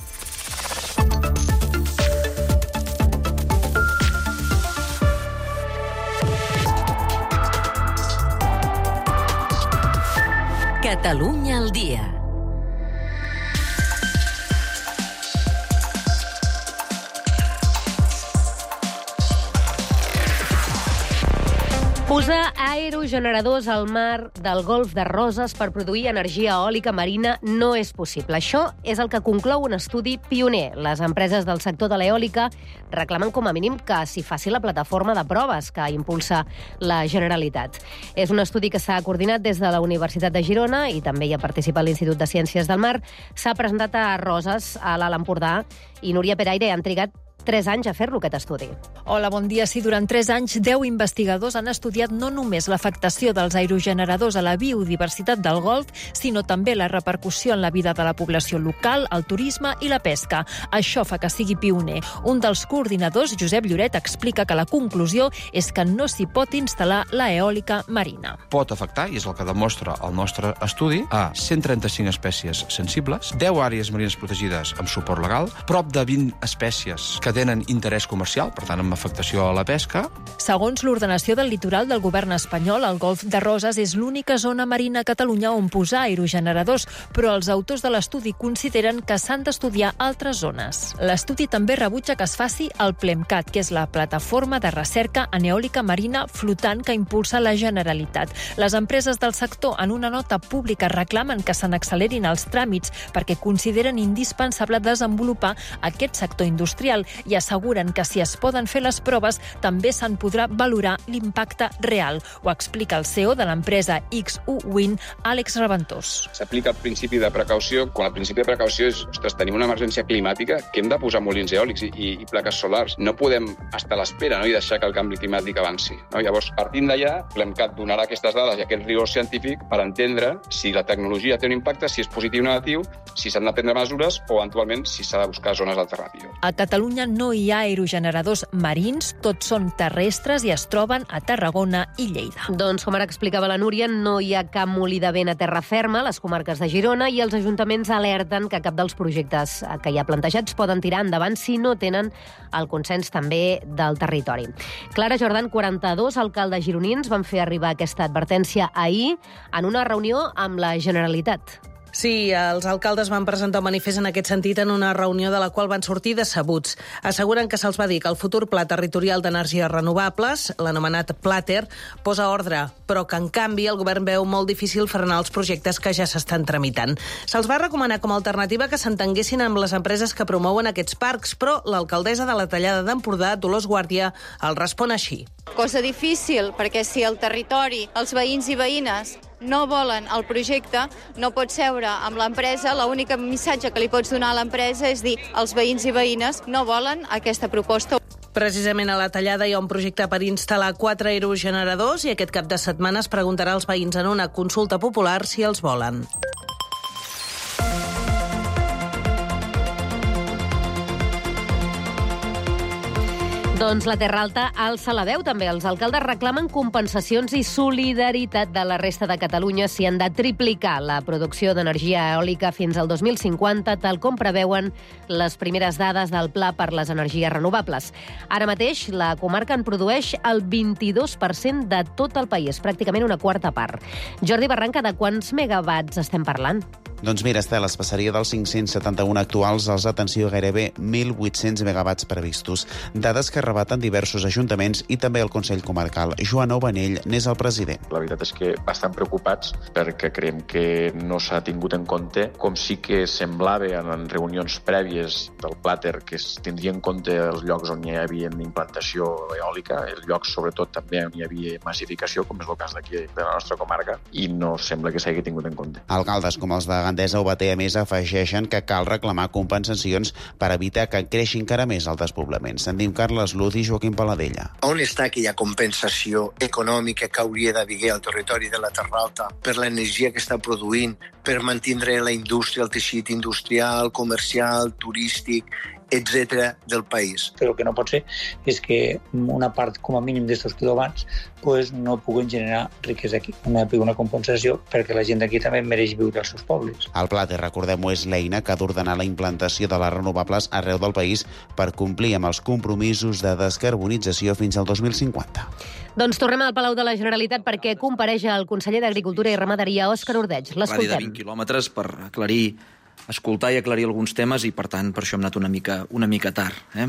Catalunya al dia. Posar aerogeneradors al mar del Golf de Roses per produir energia eòlica marina no és possible. Això és el que conclou un estudi pioner. Les empreses del sector de l'eòlica reclamen com a mínim que s'hi faci la plataforma de proves que impulsa la Generalitat. És un estudi que s'ha coordinat des de la Universitat de Girona i també hi ha participat l'Institut de Ciències del Mar. S'ha presentat a Roses, a l'Alt Empordà, i Núria Peraire han trigat tres anys a fer-lo, aquest estudi. Hola, bon dia. Sí, durant tres anys, deu investigadors han estudiat no només l'afectació dels aerogeneradors a la biodiversitat del golf, sinó també la repercussió en la vida de la població local, el turisme i la pesca. Això fa que sigui pioner. Un dels coordinadors, Josep Lloret, explica que la conclusió és que no s'hi pot instal·lar la eòlica marina. Pot afectar, i és el que demostra el nostre estudi, a cent trenta-cinc espècies sensibles, deu àrees marines protegides amb suport legal, prop de vint espècies que tenen interès comercial, per tant, amb afectació a la pesca. Segons l'ordenació del litoral del govern espanyol, el Golf de Roses és l'única zona marina a Catalunya on posar aerogeneradors, però els autors de l'estudi consideren que s'han d'estudiar altres zones. L'estudi també rebutja que es faci el PLEMCAT, que és la plataforma de recerca en eòlica marina flotant que impulsa la Generalitat. Les empreses del sector, en una nota pública, reclamen que se n'accelerin els tràmits perquè consideren indispensable desenvolupar aquest sector industrial i asseguren que si es poden fer les proves també se'n podrà valorar l'impacte real. Ho explica el C E O de l'empresa X U Wind, Àlex Reventós. S'aplica el principi de precaució, quan el principi de precaució és, ostres, tenim una emergència climàtica, que hem de posar molins eòlics i, i, i plaques solars. No podem estar a l'espera, no?, i deixar que el canvi climàtic avanci. No? Llavors, partint d'allà, PLEMCAT donarà aquestes dades i aquest rigor científic per entendre si la tecnologia té un impacte, si és positiu o negatiu, si s'han de prendre mesures o, eventualment, si s'ha de buscar zones alternatives. A Catalunya no hi ha aerogeneradors marins, tots són terrestres i es troben a Tarragona i Lleida. Doncs, com ara explicava la Núria, no hi ha cap molí de vent a terra ferma a les comarques de Girona i els ajuntaments alerten que cap dels projectes que hi ha plantejats poden tirar endavant si no tenen el consens també del territori. Clara Jordan, quaranta-dos alcaldes gironins, van fer arribar aquesta advertència ahir en una reunió amb la Generalitat. Sí, els alcaldes van presentar un manifest en aquest sentit en una reunió de la qual van sortir decebuts. Asseguren que se'ls va dir que el futur Pla Territorial d'Energies Renovables, l'anomenat Plater, posa ordre, però que en canvi el govern veu molt difícil frenar els projectes que ja s'estan tramitant. Se'ls va recomanar com a alternativa que s'entenguessin amb les empreses que promouen aquests parcs, però l'alcaldessa de la Tallada d'Empordà, Dolors Guàrdia, el respon així. Cosa difícil, perquè si el territori, els veïns i veïnes no volen el projecte, no pots seure amb l'empresa, l'únic missatge que li pots donar a l'empresa és dir els veïns i veïnes no volen aquesta proposta. Precisament a la Tallada hi ha un projecte per instal·lar quatre aerogeneradors i aquest cap de setmana es preguntarà als veïns en una consulta popular si els volen. Doncs la Terra Alta alça la veu també. Els alcaldes reclamen compensacions i solidaritat de la resta de Catalunya si han de triplicar la producció d'energia eòlica fins al dos mil cinquanta, tal com preveuen les primeres dades del Pla per les Energies Renovables. Ara mateix, la comarca en produeix el vint-i-dos per cent de tot el país, pràcticament una quarta part. Jordi Barranca, de quants megawatts estem parlant? Doncs mira, Estel, es passaria dels cinc-cents setanta-un actuals als, atenció, gairebé mil vuit-cents megawatts previstos. Dades que rebaten diversos ajuntaments i també el Consell Comarcal. Joan Ovanell n'és el president. La veritat és que bastant preocupats perquè creiem que no s'ha tingut en compte, com sí que semblava en reunions prèvies del Plater, que es tindria en compte els llocs on hi havia implantació eòlica, els llocs sobretot també on hi havia massificació, com és el cas d'aquí de la nostra comarca, i no sembla que s'hagi tingut en compte. Alcaldes com els de Gandesa o Batea, a més, afegeixen que cal reclamar compensacions per evitar que creixi encara més el despoblament. Sentim Carles l'U D I Joaquim Paladella. On està aquella compensació econòmica que hauria d'haver al territori de la Terra Alta per l'energia que està produint, per mantenir la indústria, el teixit industrial, comercial, turístic, etcètera del país? Però el que no pot ser és que una part, com a mínim, d'estos quilowatts pues, no puguen generar riquesa aquí. Una, una compensació perquè la gent d'aquí també mereix viure als seus pobles. El Plater, recordem-ho, és l'eina que ha d'ordenar la implantació de les renovables arreu del país per complir amb els compromisos de descarbonització fins al dos mil cinquanta. Doncs tornem al Palau de la Generalitat perquè compareix el conseller d'Agricultura i Ramaderia, Òscar Ordeig. Radi de vint quilòmetres per aclarir, escoltar i aclarir alguns temes i, per tant, per això hem anat una mica, una mica tard. Eh?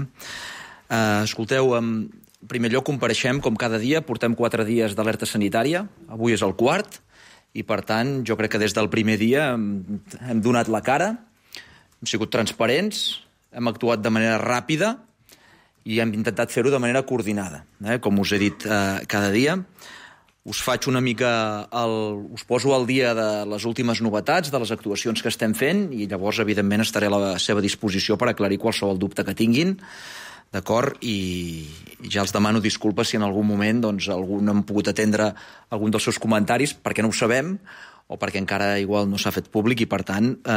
Uh, escolteu, en primer lloc compareixem com cada dia, portem quatre dies d'alerta sanitària, avui és el quart, i per tant jo crec que des del primer dia hem, hem donat la cara, hem sigut transparents, hem actuat de manera ràpida i hem intentat fer-ho de manera coordinada. Eh? Com us he dit eh, cada dia, us faig una mica, el, us poso al dia de les últimes novetats, de les actuacions que estem fent, i llavors, evidentment, estaré a la seva disposició per aclarir qualsevol dubte que tinguin, d'acord? I, I ja els demano disculpes si en algun moment doncs, algú no hem pogut atendre algun dels seus comentaris, perquè no ho sabem, o perquè encara igual no s'ha fet públic i, per tant, eh,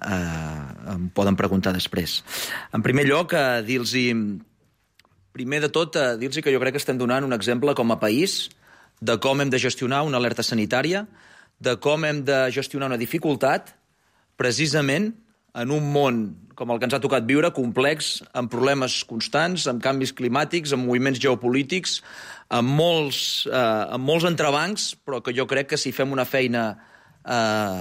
eh, em poden preguntar després. En primer lloc, eh, dir-los... Primer de tot, eh, dir-los que jo crec que estem donant un exemple com a país de com hem de gestionar una alerta sanitària, de com hem de gestionar una dificultat, precisament en un món com el que ens ha tocat viure, complex, amb problemes constants, amb canvis climàtics, amb moviments geopolítics, amb molts, eh, amb molts entrebancs, però que jo crec que si fem una feina eh,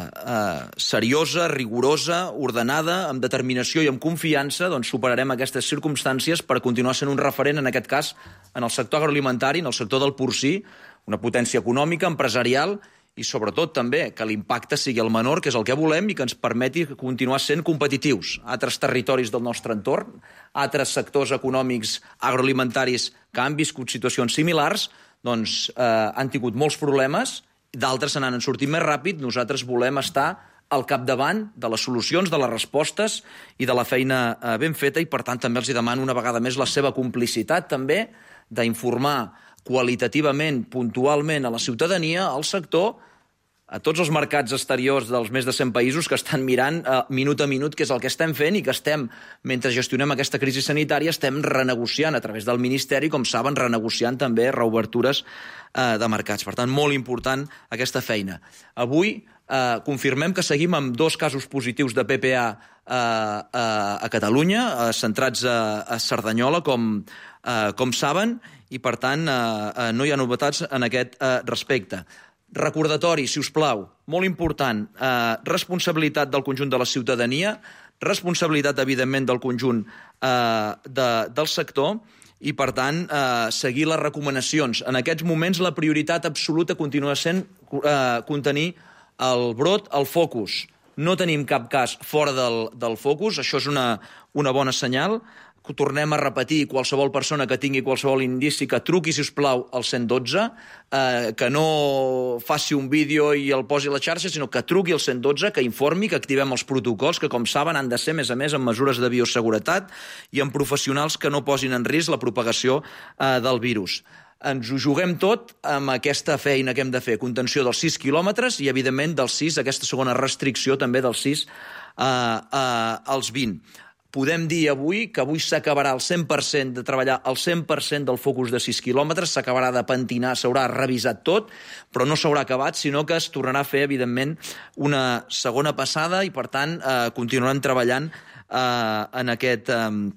eh, seriosa, rigorosa, ordenada, amb determinació i amb confiança, doncs superarem aquestes circumstàncies per continuar sent un referent, en aquest cas, en el sector agroalimentari, en el sector del porcí, una potència econòmica, empresarial, i sobretot també que l'impacte sigui el menor, que és el que volem, i que ens permeti continuar sent competitius. Altres territoris del nostre entorn, altres sectors econòmics agroalimentaris que han viscut situacions similars, doncs eh, han tingut molts problemes, d'altres se n'han sortit més ràpid. Nosaltres volem estar al capdavant de les solucions, de les respostes i de la feina eh, ben feta, i per tant també els demano una vegada més la seva complicitat també d'informar qualitativament, puntualment a la ciutadania, al sector, a tots els mercats exteriors dels més de cent països que estan mirant eh, minut a minut què és el que estem fent i que estem, mentre gestionem aquesta crisi sanitària, estem renegociant a través del Ministeri, com saben, renegociant també reobertures eh, de mercats. Per tant, molt important aquesta feina. Avui eh, confirmem que seguim amb dos casos positius de P P A eh, a, a Catalunya, eh, centrats a, a Cerdanyola, com, eh, com saben, i per tant eh, eh, no hi ha novetats en aquest eh, respecte. Recordatori, si us plau, molt important, eh, responsabilitat del conjunt de la ciutadania, responsabilitat, evidentment, del conjunt eh, de, del sector, i, per tant, eh, seguir les recomanacions. En aquests moments, la prioritat absoluta continua sent eh, contenir el brot, el focus. No tenim cap cas fora del, del focus, això és una, una bona senyal. Tornem a repetir, qualsevol persona que tingui qualsevol indici que truqui, si us plau, al cent i dotze, eh, que no faci un vídeo i el posi a la xarxa, sinó que truqui al cent i dotze, que informi, que activem els protocols, que, com saben, han de ser, a més a més, amb mesures de bioseguretat i amb professionals que no posin en risc la propagació eh, del virus. Ens ho juguem tot amb aquesta feina que hem de fer, contenció dels sis quilòmetres i, evidentment, dels sis, aquesta segona restricció també dels sis eh, eh, als vint. Podem dir avui que avui s'acabarà el cent per cent de treballar el cent per cent del focus de sis quilòmetres, s'acabarà de pentinar, s'haurà revisat tot, però no s'haurà acabat, sinó que es tornarà a fer, evidentment, una segona passada i, per tant, eh, continuarem treballant eh, en aquest,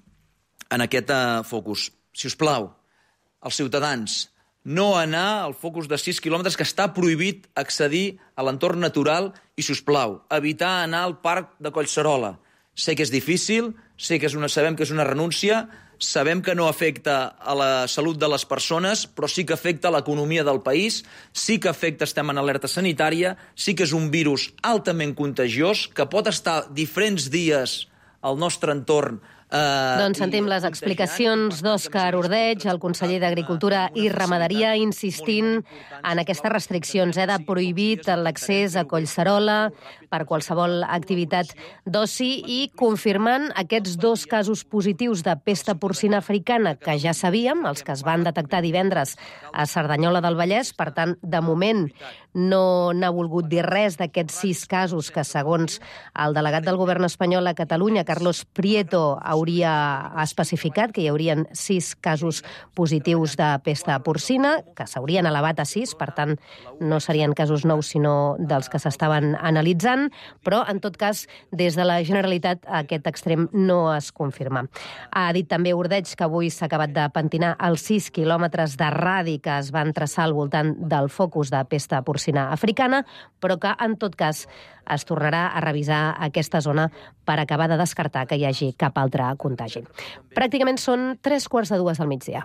eh, en aquest eh, focus. Si us plau, els ciutadans, no anar al focus de sis quilòmetres, que està prohibit accedir a l'entorn natural, i, si us plau, evitar anar al parc de Collserola. Sé que és difícil, sé que és una, sabem que és una renúncia, sabem que no afecta a la salut de les persones, però sí que afecta a l'economia del país, sí que afecta, estem en alerta sanitària, sí que és un virus altament contagiós, que pot estar diferents dies al nostre entorn Uh, doncs sentim les explicacions d'Òscar Ordeig, el conseller d'Agricultura i Ramaderia, insistint en aquestes restriccions. Eh, de prohibit l'accés a Collserola per qualsevol activitat d'oci i confirmant aquests dos casos positius de pesta porcina africana que ja sabíem, els que es van detectar divendres a Cerdanyola del Vallès. Per tant, de moment no n'ha volgut dir res d'aquests sis casos que, segons el delegat del govern espanyol a Catalunya, Carlos Prieto, hauria especificat que hi haurien sis casos positius de pesta porcina, que s'haurien elevat a sis, per tant, no serien casos nous, sinó dels que s'estaven analitzant, però, en tot cas, des de la Generalitat, aquest extrem no es confirma. Ha dit també Ordeig que avui s'ha acabat de pentinar els sis quilòmetres de radi que es van traçar al voltant del focus de pesta porcina africana, però que, en tot cas, es tornarà a revisar aquesta zona per acabar de descartar que hi hagi cap altre contagi. Pràcticament són tres quarts de dues al migdia.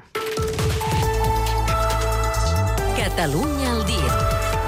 Catalunya al dia.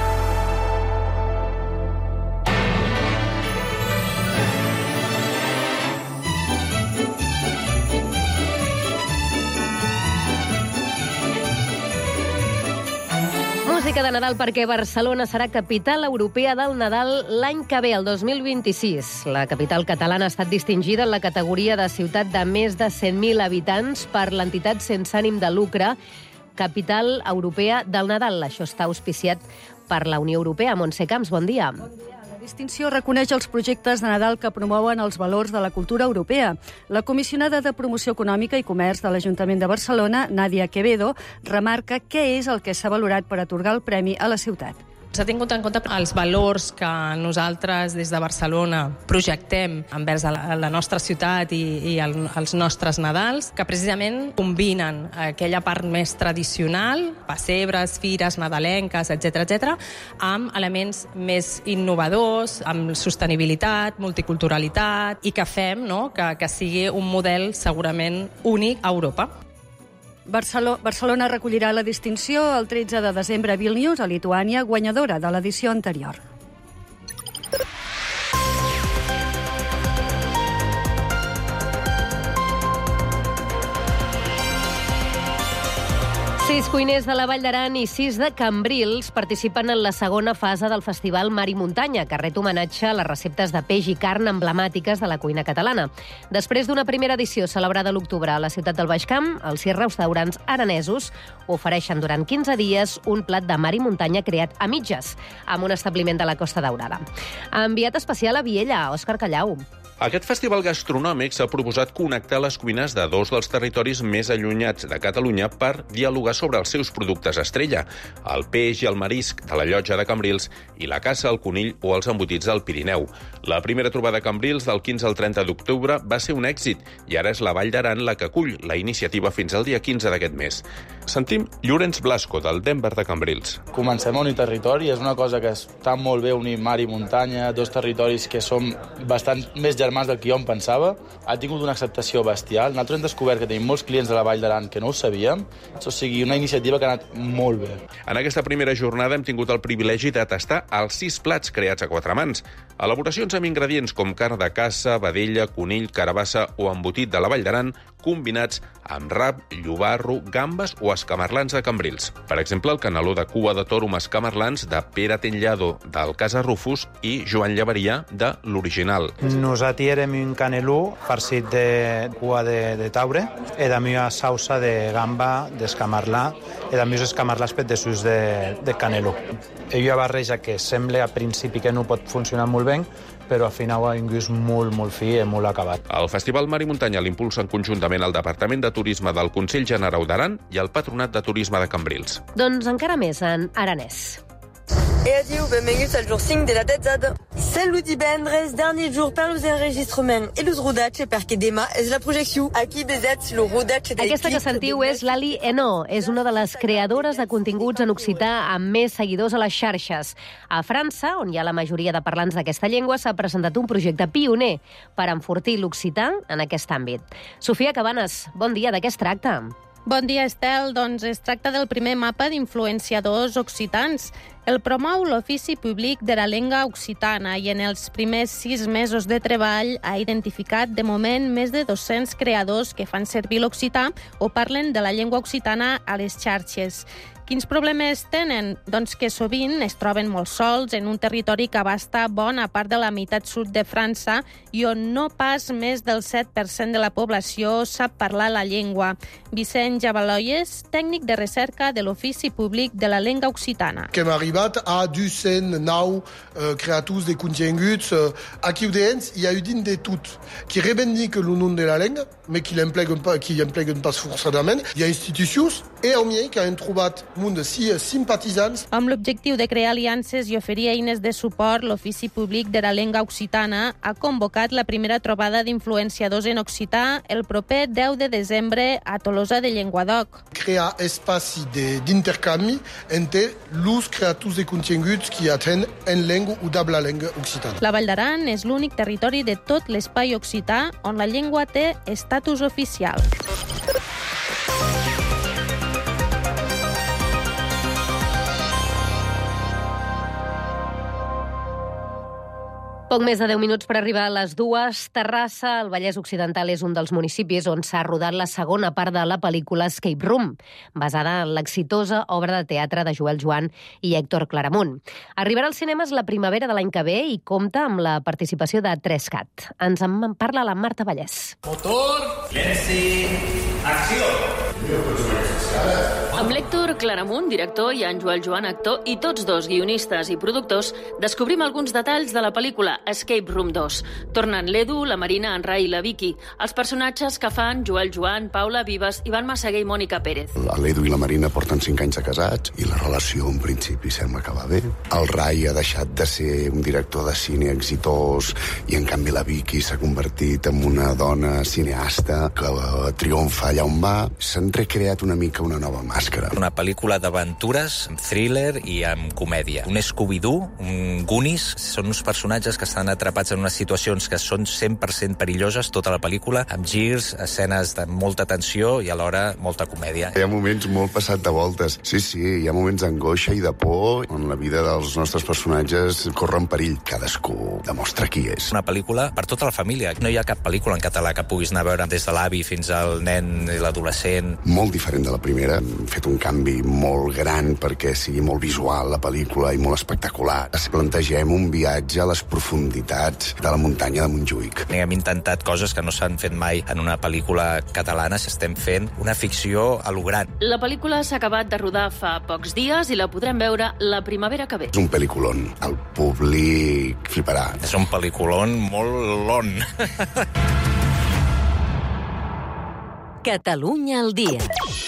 Música de Nadal perquè Barcelona serà capital europea del Nadal l'any que ve, el dos mil vint-i-sis. La capital catalana ha estat distingida en la categoria de ciutat de més de cent mil habitants per l'entitat sense ànim de lucre Capital Europea del Nadal. Això està auspiciat per la Unió Europea. Montse Camps, bon dia. La distinció reconeix els projectes de Nadal que promouen els valors de la cultura europea. La comissionada de Promoció Econòmica i Comerç de l'Ajuntament de Barcelona, Nadia Quevedo, remarca què és el que s'ha valorat per atorgar el premi a la ciutat. S'ha tingut en compte els valors que nosaltres des de Barcelona projectem envers la, la nostra ciutat i, i el, els nostres Nadals, que precisament combinen aquella part més tradicional, pessebres, fires nadalenques, etcètera, etcètera, amb elements més innovadors, amb sostenibilitat, multiculturalitat, i que fem, no?, que, que sigui un model segurament únic a Europa. Barcelona recollirà la distinció el tretze de desembre a Vilnius, a Lituània, guanyadora de l'edició anterior. Sis cuiners de la Vall d'Aran i sis de Cambrils participen en la segona fase del Festival Mar i Muntanya, que ret homenatge a les receptes de peix i carn emblemàtiques de la cuina catalana. Després d'una primera edició celebrada a l'octubre a la ciutat del Baix Camp, els sis restaurants aranesos ofereixen durant quinze dies un plat de mar i muntanya creat a mitges, amb un establiment de la Costa Daurada. Enviat especial a Viella, Òscar Callau. Aquest festival gastronòmic s'ha proposat connectar les cuines de dos dels territoris més allunyats de Catalunya per dialogar sobre els seus productes estrella, el peix i el marisc de la Llotja de Cambrils i la caça, el conill o els embotits del Pirineu. La primera trobada a Cambrils del quinze al trenta d'octubre va ser un èxit i ara és la Vall d'Aran la que acull la iniciativa fins al dia quinze d'aquest mes. Sentim Llorenç Blasco, del Denver de Cambrils. Comencem a unir territori, és una cosa que està molt bé unir mar i muntanya, dos territoris que som bastant més germans del que jo em pensava. Ha tingut una acceptació bestial. Nosaltres hem descobert que tenim molts clients de la Vall d'Aran que no ho sabíem, o sigui, una iniciativa que ha anat molt bé. En aquesta primera jornada hem tingut el privilegi de tastar els sis plats creats a quatre mans. Elaboracions amb ingredients com carn de caça, vedella, conill, carabassa o embotit de la Vall d'Aran, combinats amb rap, llobarro, gambes o escamarlans de Cambrils. Per exemple, el caneló de cua de toro amb escamarlans de Pere Tenllado, del Casa Rufus, i Joan Llavaria, de l'Original. Nosaltres érem un caneló farcit de cua de, de taure i de meva salsa de gamba, d'escamarlà, i de meus escamarlars pedessos de, de caneló. Hi ha una barreja que sembla a principi que no pot funcionar molt bé, però al final ha un gust molt, molt fi i molt acabat. El Festival Mar i Muntanya l'impulsen conjuntament el Departament de Turisme del Consell Generau d'Aran i el Patronat de Turisme de Cambrils. Doncs encara més en aranès. Et adieu, benvinguts al jour cinc de la Tetzada. Salut divendres, dernier jour per los enregistraments i los rodatges perquè demà és la projecció. Aquí besets lo rodatge del clip. Aquesta que sentiu és Lali Eno. És una de les creadores de continguts en occità amb més seguidors a les xarxes. A França, on hi ha la majoria de parlants d'aquesta llengua, s'ha presentat un projecte pioner per enfortir l'occità en aquest àmbit. Sofia Cabanes, bon dia, de què es tracta? Bon dia, Estel. Doncs es tracta del primer mapa d'influenciadors occitans. El promou l'Ofici Públic de la Llengua Occitana i en els primers sis mesos de treball ha identificat de moment més de dos-cents creadors que fan servir l'occità o parlen de la llengua occitana a les xarxes. Quins problemes tenen? Doncs que sovint es troben molt sols en un territori que abasta bona part de la meitat sud de França i on no pas més del set per cent de la població sap parlar la llengua. Vicent Javaloyes, tècnic de recerca de l'Ofici Públic de la Llengua Occitana. Que hem arribat a dues-centes nou uh, creators de continguts. Uh, aquí ho dents, hi ha un de tot qui revendica el nom de la llengua, però qui l'empleguen pas, qui l'empleguen pas forçadament. Hi ha institucions i al mig que han trobat munt de simpatitzants. Amb l'objectiu de crear aliances i oferir eines de suport, l'Ofici Públic de la Llengua Occitana ha convocat la primera trobada d'influenciadors en occità el proper deu de desembre a Tolosa de Llenguadoc. Crear espaci d'intercanvi entre els creadors de continguts que atenen en llengua o de la llengua occitana. La Vall d'Aran és l'únic territori de tot l'espai occità on la llengua té estatus oficial. Poc més de deu minuts per arribar a les dues. Terrassa, al Vallès Occidental, és un dels municipis on s'ha rodat la segona part de la pel·lícula Escape Room, basada en l'exitosa obra de teatre de Joel Joan i Héctor Claramunt. Arribarà als cinemes la primavera de l'any que ve i compta amb la participació de Trescat. Ens en parla la Marta Vallès. Motor, silenci, acció! Amb l'Héctor Claramunt, director, i en Joel Joan, actor, i tots dos guionistes i productors, descobrim alguns detalls de la pel·lícula Escape Room dos. Tornen l'Edu, la Marina, en Rai i la Vicky, els personatges que fan Joel Joan, Paula Vives, Ivan Massaguer i Mònica Pérez. L'Edu i la Marina porten cinc anys de casats i la relació, en principi, sembla que va bé. El Rai ha deixat de ser un director de cine exitós i, en canvi, la Vicky s'ha convertit en una dona cineasta que triomfa allà on va. S'han recreat una mica una nova màscara. Una pel·lícula d'aventures, amb thriller i amb comèdia. Un Scooby-Doo, un Goonies, són uns personatges que estan atrapats en unes situacions que són cent per cent perilloses, tota la pel·lícula, amb girs, escenes de molta tensió i alhora molta comèdia. Hi ha moments molt passat de voltes. Sí, sí, hi ha moments d'angoixa i de por on la vida dels nostres personatges corre en perill. Cadascú demostra qui és. Una pel·lícula per tota la família. No hi ha cap pel·lícula en català que puguis anar a veure des de l'avi fins al nen i l'adolescent. Molt diferent de la primera. Hem fet un canvi molt gran perquè sigui molt visual la pel·lícula i molt espectacular. Es plantegem un viatge a les profunditats de la muntanya de Montjuïc. Hem intentat coses que no s'han fet mai en una pel·lícula catalana. Estem fent una ficció a lo gran. La pel·lícula s'ha acabat de rodar fa pocs dies i la podrem veure la primavera que ve. És un pel·lículon. El públic fliparà. És un pel·lículon molt lon. Catalunya al dia.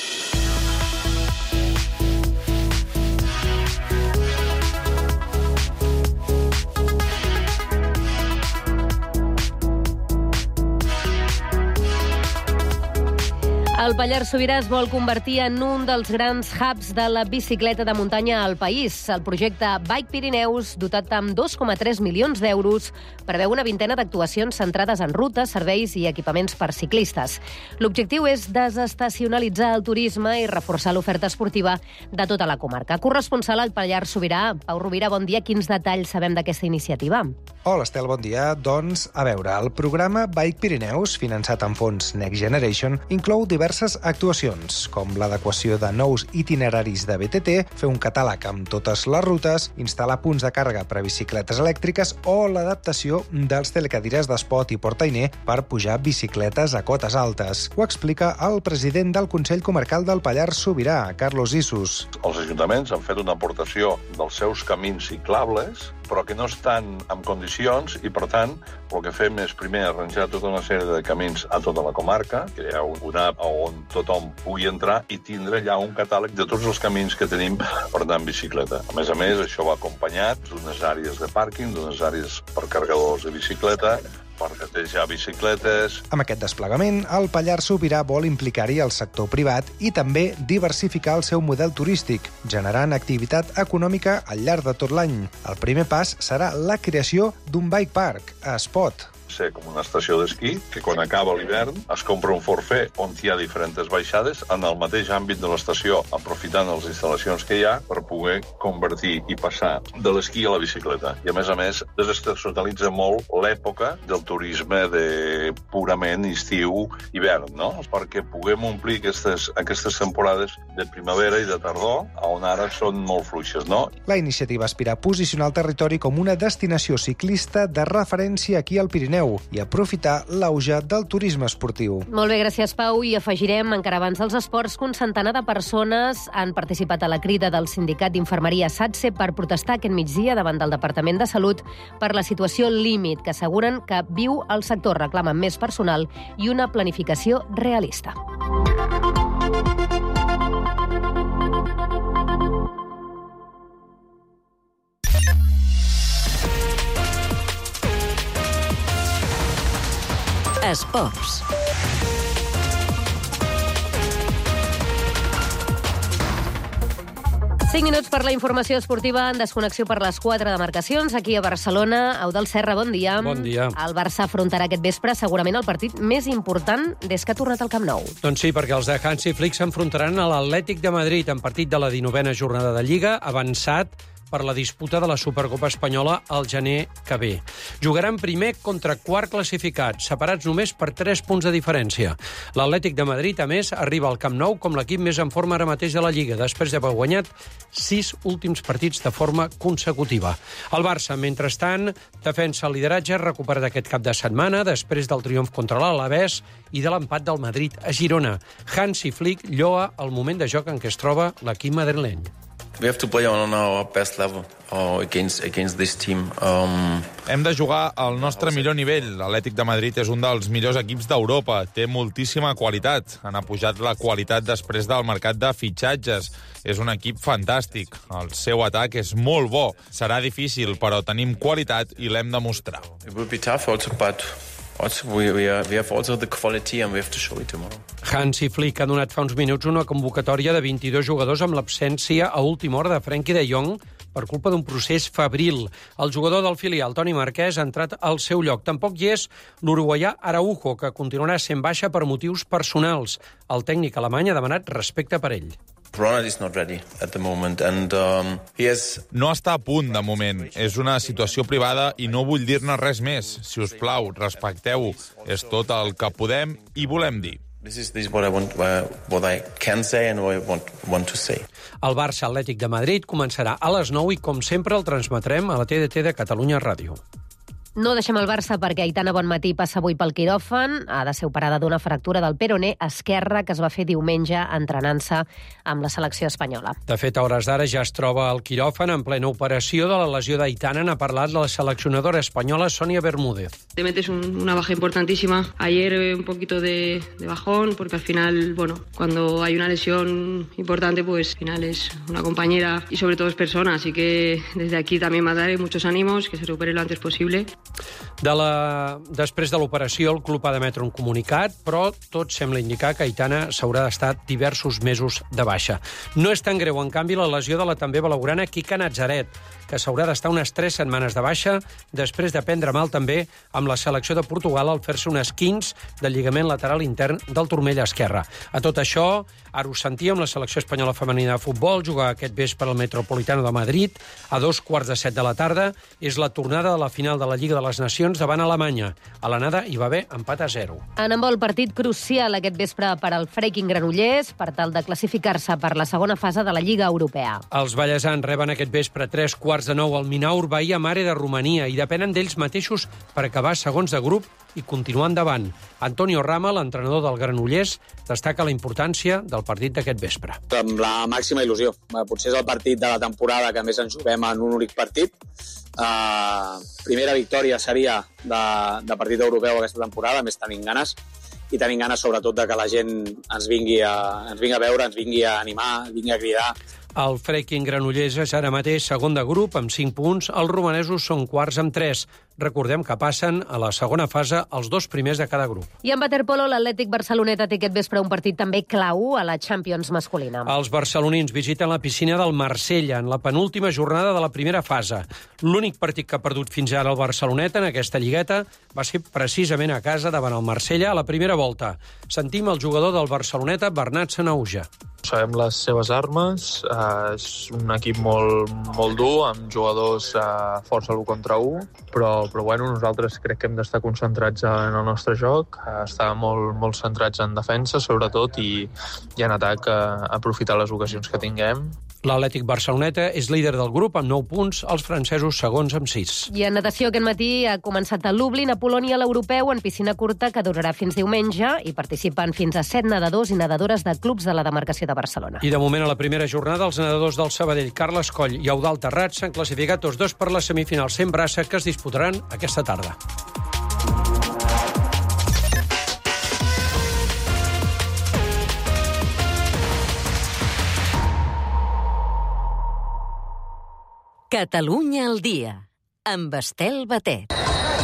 El Pallars Sobirà es vol convertir en un dels grans hubs de la bicicleta de muntanya al país. El projecte Bike Pirineus, dotat amb dos coma tres milions d'euros, preveu una vintena d'actuacions centrades en rutes, serveis i equipaments per ciclistes. L'objectiu és desestacionalitzar el turisme i reforçar l'oferta esportiva de tota la comarca. Corresponsal al Pallars Sobirà, Pau Rovira, bon dia. Quins detalls sabem d'aquesta iniciativa? Hola, Estel, bon dia. Doncs, a veure, el programa Bike Pirineus, finançat amb fons Next Generation, inclou diverses actuacions, com l'adequació de nous itineraris de B T T, fer un catàleg amb totes les rutes, instal·lar punts de càrrega per a bicicletes elèctriques o l'adaptació dels telecadires d'espot i portainer per pujar bicicletes a cotes altes. Ho explica el president del Consell Comarcal del Pallars Sobirà, Carlos Issus. Els ajuntaments han fet una aportació dels seus camins ciclables, però que no estan en condicions i, per tant, el que fem és primer arranjar tota una sèrie de camins a tota la comarca, crear una app on tothom pugui entrar i tindre allà un catàleg de tots els camins que tenim per anar en bicicleta. A més a més, això va acompanyat d'unes àrees de pàrquing, d'unes àrees per carregadors de bicicleta, per netejar bicicletes. Amb aquest desplegament, el Pallars Sobirà vol implicar-hi el sector privat i també diversificar el seu model turístic, generant activitat econòmica al llarg de tot l'any. El primer pas serà la creació d'un bike park a Espot. ser com una estació d'esquí, que quan acaba l'hivern es compra un forfait on hi ha diferents baixades en el mateix àmbit de l'estació, aprofitant les instal·lacions que hi ha per poder convertir i passar de l'esquí a la bicicleta. I a més a més, desestacionalitza molt l'època del turisme de purament estiu-hivern, no? Perquè puguem omplir aquestes, aquestes temporades de primavera i de tardor, on ara són molt fluixes, no? La iniciativa aspira a posicionar el territori com una destinació ciclista de referència aquí al Pirineu i aprofitar l'auge del turisme esportiu. Molt bé, gràcies, Pau. I afegirem, encara abans dels esports, que un centenar de persones han participat a la crida del sindicat d'infermeria SATSE per protestar aquest migdia davant del Departament de Salut per la situació límit que asseguren que viu el sector. Reclamen més personal i una planificació realista. Esports. cinc minuts per la informació esportiva en desconnexió per les quatre demarcacions. Aquí a Barcelona, Eudald Serra, bon dia. Bon dia. El Barça afrontarà aquest vespre segurament el partit més important des que ha tornat al Camp Nou. Doncs sí, perquè els de Hansi Flick s'enfrontaran a l'Atlètic de Madrid en partit de la dinovena jornada de Lliga, avançat per la disputa de la Supercopa Espanyola al gener que ve. Jugaran primer contra quart classificat, separats només per tres punts de diferència. L'Atlètic de Madrid, a més, arriba al Camp Nou com l'equip més en forma ara mateix de la Lliga, després d'haver guanyat sis últims partits de forma consecutiva. El Barça, mentrestant, defensa el lideratge recuperat aquest cap de setmana després del triomf contra l'Alavés i de l'empat del Madrid a Girona. Hansi Flick lloa el moment de joc en què es troba l'equip madrileny. We have to play on our best level uh, against against this team. Um... Hem de jugar al nostre millor nivell. L'Atlètic de Madrid és un dels millors equips d'Europa. Té moltíssima qualitat. Han apujat la qualitat després del mercat de fitxatges. És un equip fantàstic. El seu atac és molt bo. Serà difícil, però tenim qualitat i l'hem de mostrar. It will be tough also, but... Also, we, we, are, we have also the quality and we have to show it tomorrow. Hansi Flick ha donat fa uns minuts una convocatòria de vint-i-dos jugadors amb l'absència a última hora de Frenkie de Jong per culpa d'un procés febril. El jugador del filial, Toni Marquès, ha entrat al seu lloc. Tampoc hi és l'uruguaià Araujo, que continuarà sent baixa per motius personals. El tècnic alemany ha demanat respecte per ell. Ronald is not ready at the moment and um, he has... No està a punt de moment. És una situació privada i no vull dir-ne res més. Si us plau, respecteu-ho. És tot el que podem i volem dir. This is, this is what I want, what I can say and what I want, want to say. El Barça Atlètic de Madrid començarà a les nou i, com sempre, el transmetrem a la T D T de Catalunya Ràdio. No deixem el Barça perquè Aitana Bonmatí passa avui pel quiròfan. Ha de ser operada d'una fractura del peroné esquerre que es va fer diumenge entrenant-se amb la selecció espanyola. De fet, a hores d'ara ja es troba al quiròfan en plena operació de la lesió d'Aitana. N'ha parlat la seleccionadora espanyola Sonia Bermúdez. Te metes un, una baja importantísima. Ayer eh, un poquito de, de bajón porque al final, bueno, cuando hay una lesión importante, pues al final es una compañera y sobre todo es persona. Así que desde aquí también mandaré muchos ánimos, que se recupere lo antes posible. De la... Després de l'operació, el club ha d'emetre un comunicat, però tot sembla indicar que Aitana s'haurà d'estar diversos mesos de baixa. No és tan greu, en canvi, la lesió de la també blaugrana Kika Natzaret, que s'haurà d'estar unes tres setmanes de baixa després de prendre mal també amb la selecció de Portugal al fer-se un esquinç del lligament lateral intern del turmell esquerre. A tot això, ara ho sentíem, la selecció espanyola femenina de futbol juga aquest vespre al Metropolitano de Madrid a dos quarts de set de la tarda. És la tornada de la final de la Lliga de les Nacions davant Alemanya. A l'anada hi va haver empat a zero. En handbol, partit crucial aquest vespre per al Freiking Granollers per tal de classificar-se per la segona fase de la Lliga Europea. Els ballesans reben aquest vespre tres quarts de nou al Minaur Bahia Mare de Romania i depenen d'ells mateixos per acabar segons de grup i continuar endavant. Antonio Rama, l'entrenador del Granollers, destaca la importància del partit d'aquest vespre. Amb la màxima il·lusió. Potser és el partit de la temporada que més ens juguem en un únic partit. Uh, primera victòria seria de, de partit europeu aquesta temporada, més tenim ganes, i tenim ganes sobretot de que la gent ens vingui a, ens vingui a veure, ens vingui a animar, vingui a cridar. El Freaking Granollers és ara mateix segon de grup amb cinc punts. Els romanesos són quarts amb tres. Recordem que passen a la segona fase els dos primers de cada grup. I en waterpolo, l'Atlètic Barceloneta té aquest vespre un partit també clau a la Champions masculina. Els barcelonins visiten la piscina del Marsella en la penúltima jornada de la primera fase. L'únic partit que ha perdut fins ara el Barceloneta en aquesta lligueta va ser precisament a casa davant el Marsella a la primera volta. Sentim el jugador del Barceloneta, Bernat Sanauja. Sabem les seves armes, eh, és un equip molt, molt dur, amb jugadors eh, força l'u contra u, però, però bueno, nosaltres crec que hem d'estar concentrats en el nostre joc, eh, estar molt, molt centrats en defensa, sobretot, i, i en atac eh, aprofitar les ocasions que tinguem. L'Atlètic Barceloneta és líder del grup amb nou punts, els francesos segons amb sis. I en natació aquest matí ha començat a Lublin, a Polònia, l'europeu en piscina curta que durarà fins diumenge i participen fins a set nedadors i nedadores de clubs de la demarcació de Barcelona. I de moment a la primera jornada els nedadors del Sabadell, Carles Coll i Eudald Terrat s'han classificat tots dos per les semifinals cent braça que es disputaran aquesta tarda. Catalunya al dia, amb Estel Batet.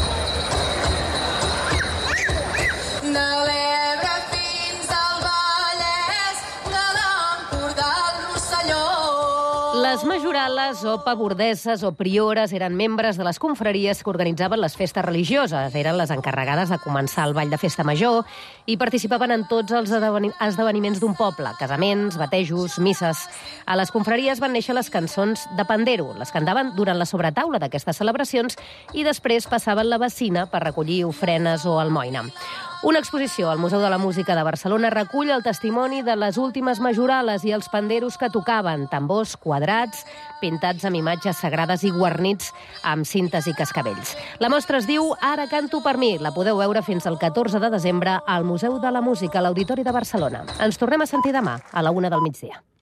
De l'Ebre fins al Vallès, de l'Empordà al Rosselló. Les majorales o pabordeses o priores eren membres de les confraries que organitzaven les festes religioses. Eren les encarregades de començar el ball de festa major i participaven en tots els esdeveniments d'un poble, casaments, batejos, misses. A les confraries van néixer les cançons de pandero. Les cantaven durant la sobretaula d'aquestes celebracions i després passaven la bacina per recollir ofrenes o almoina. Una exposició al Museu de la Música de Barcelona recull el testimoni de les últimes majorales i els panderos que tocaven, tambors quadrats, pintats amb imatges sagrades i guarnits amb cintes i cascabells. La mostra es diu Ara canto per mi. La podeu veure fins al catorze de desembre al Museu de la Música, a l'Auditori de Barcelona. Ens tornem a sentir demà a la una del migdia.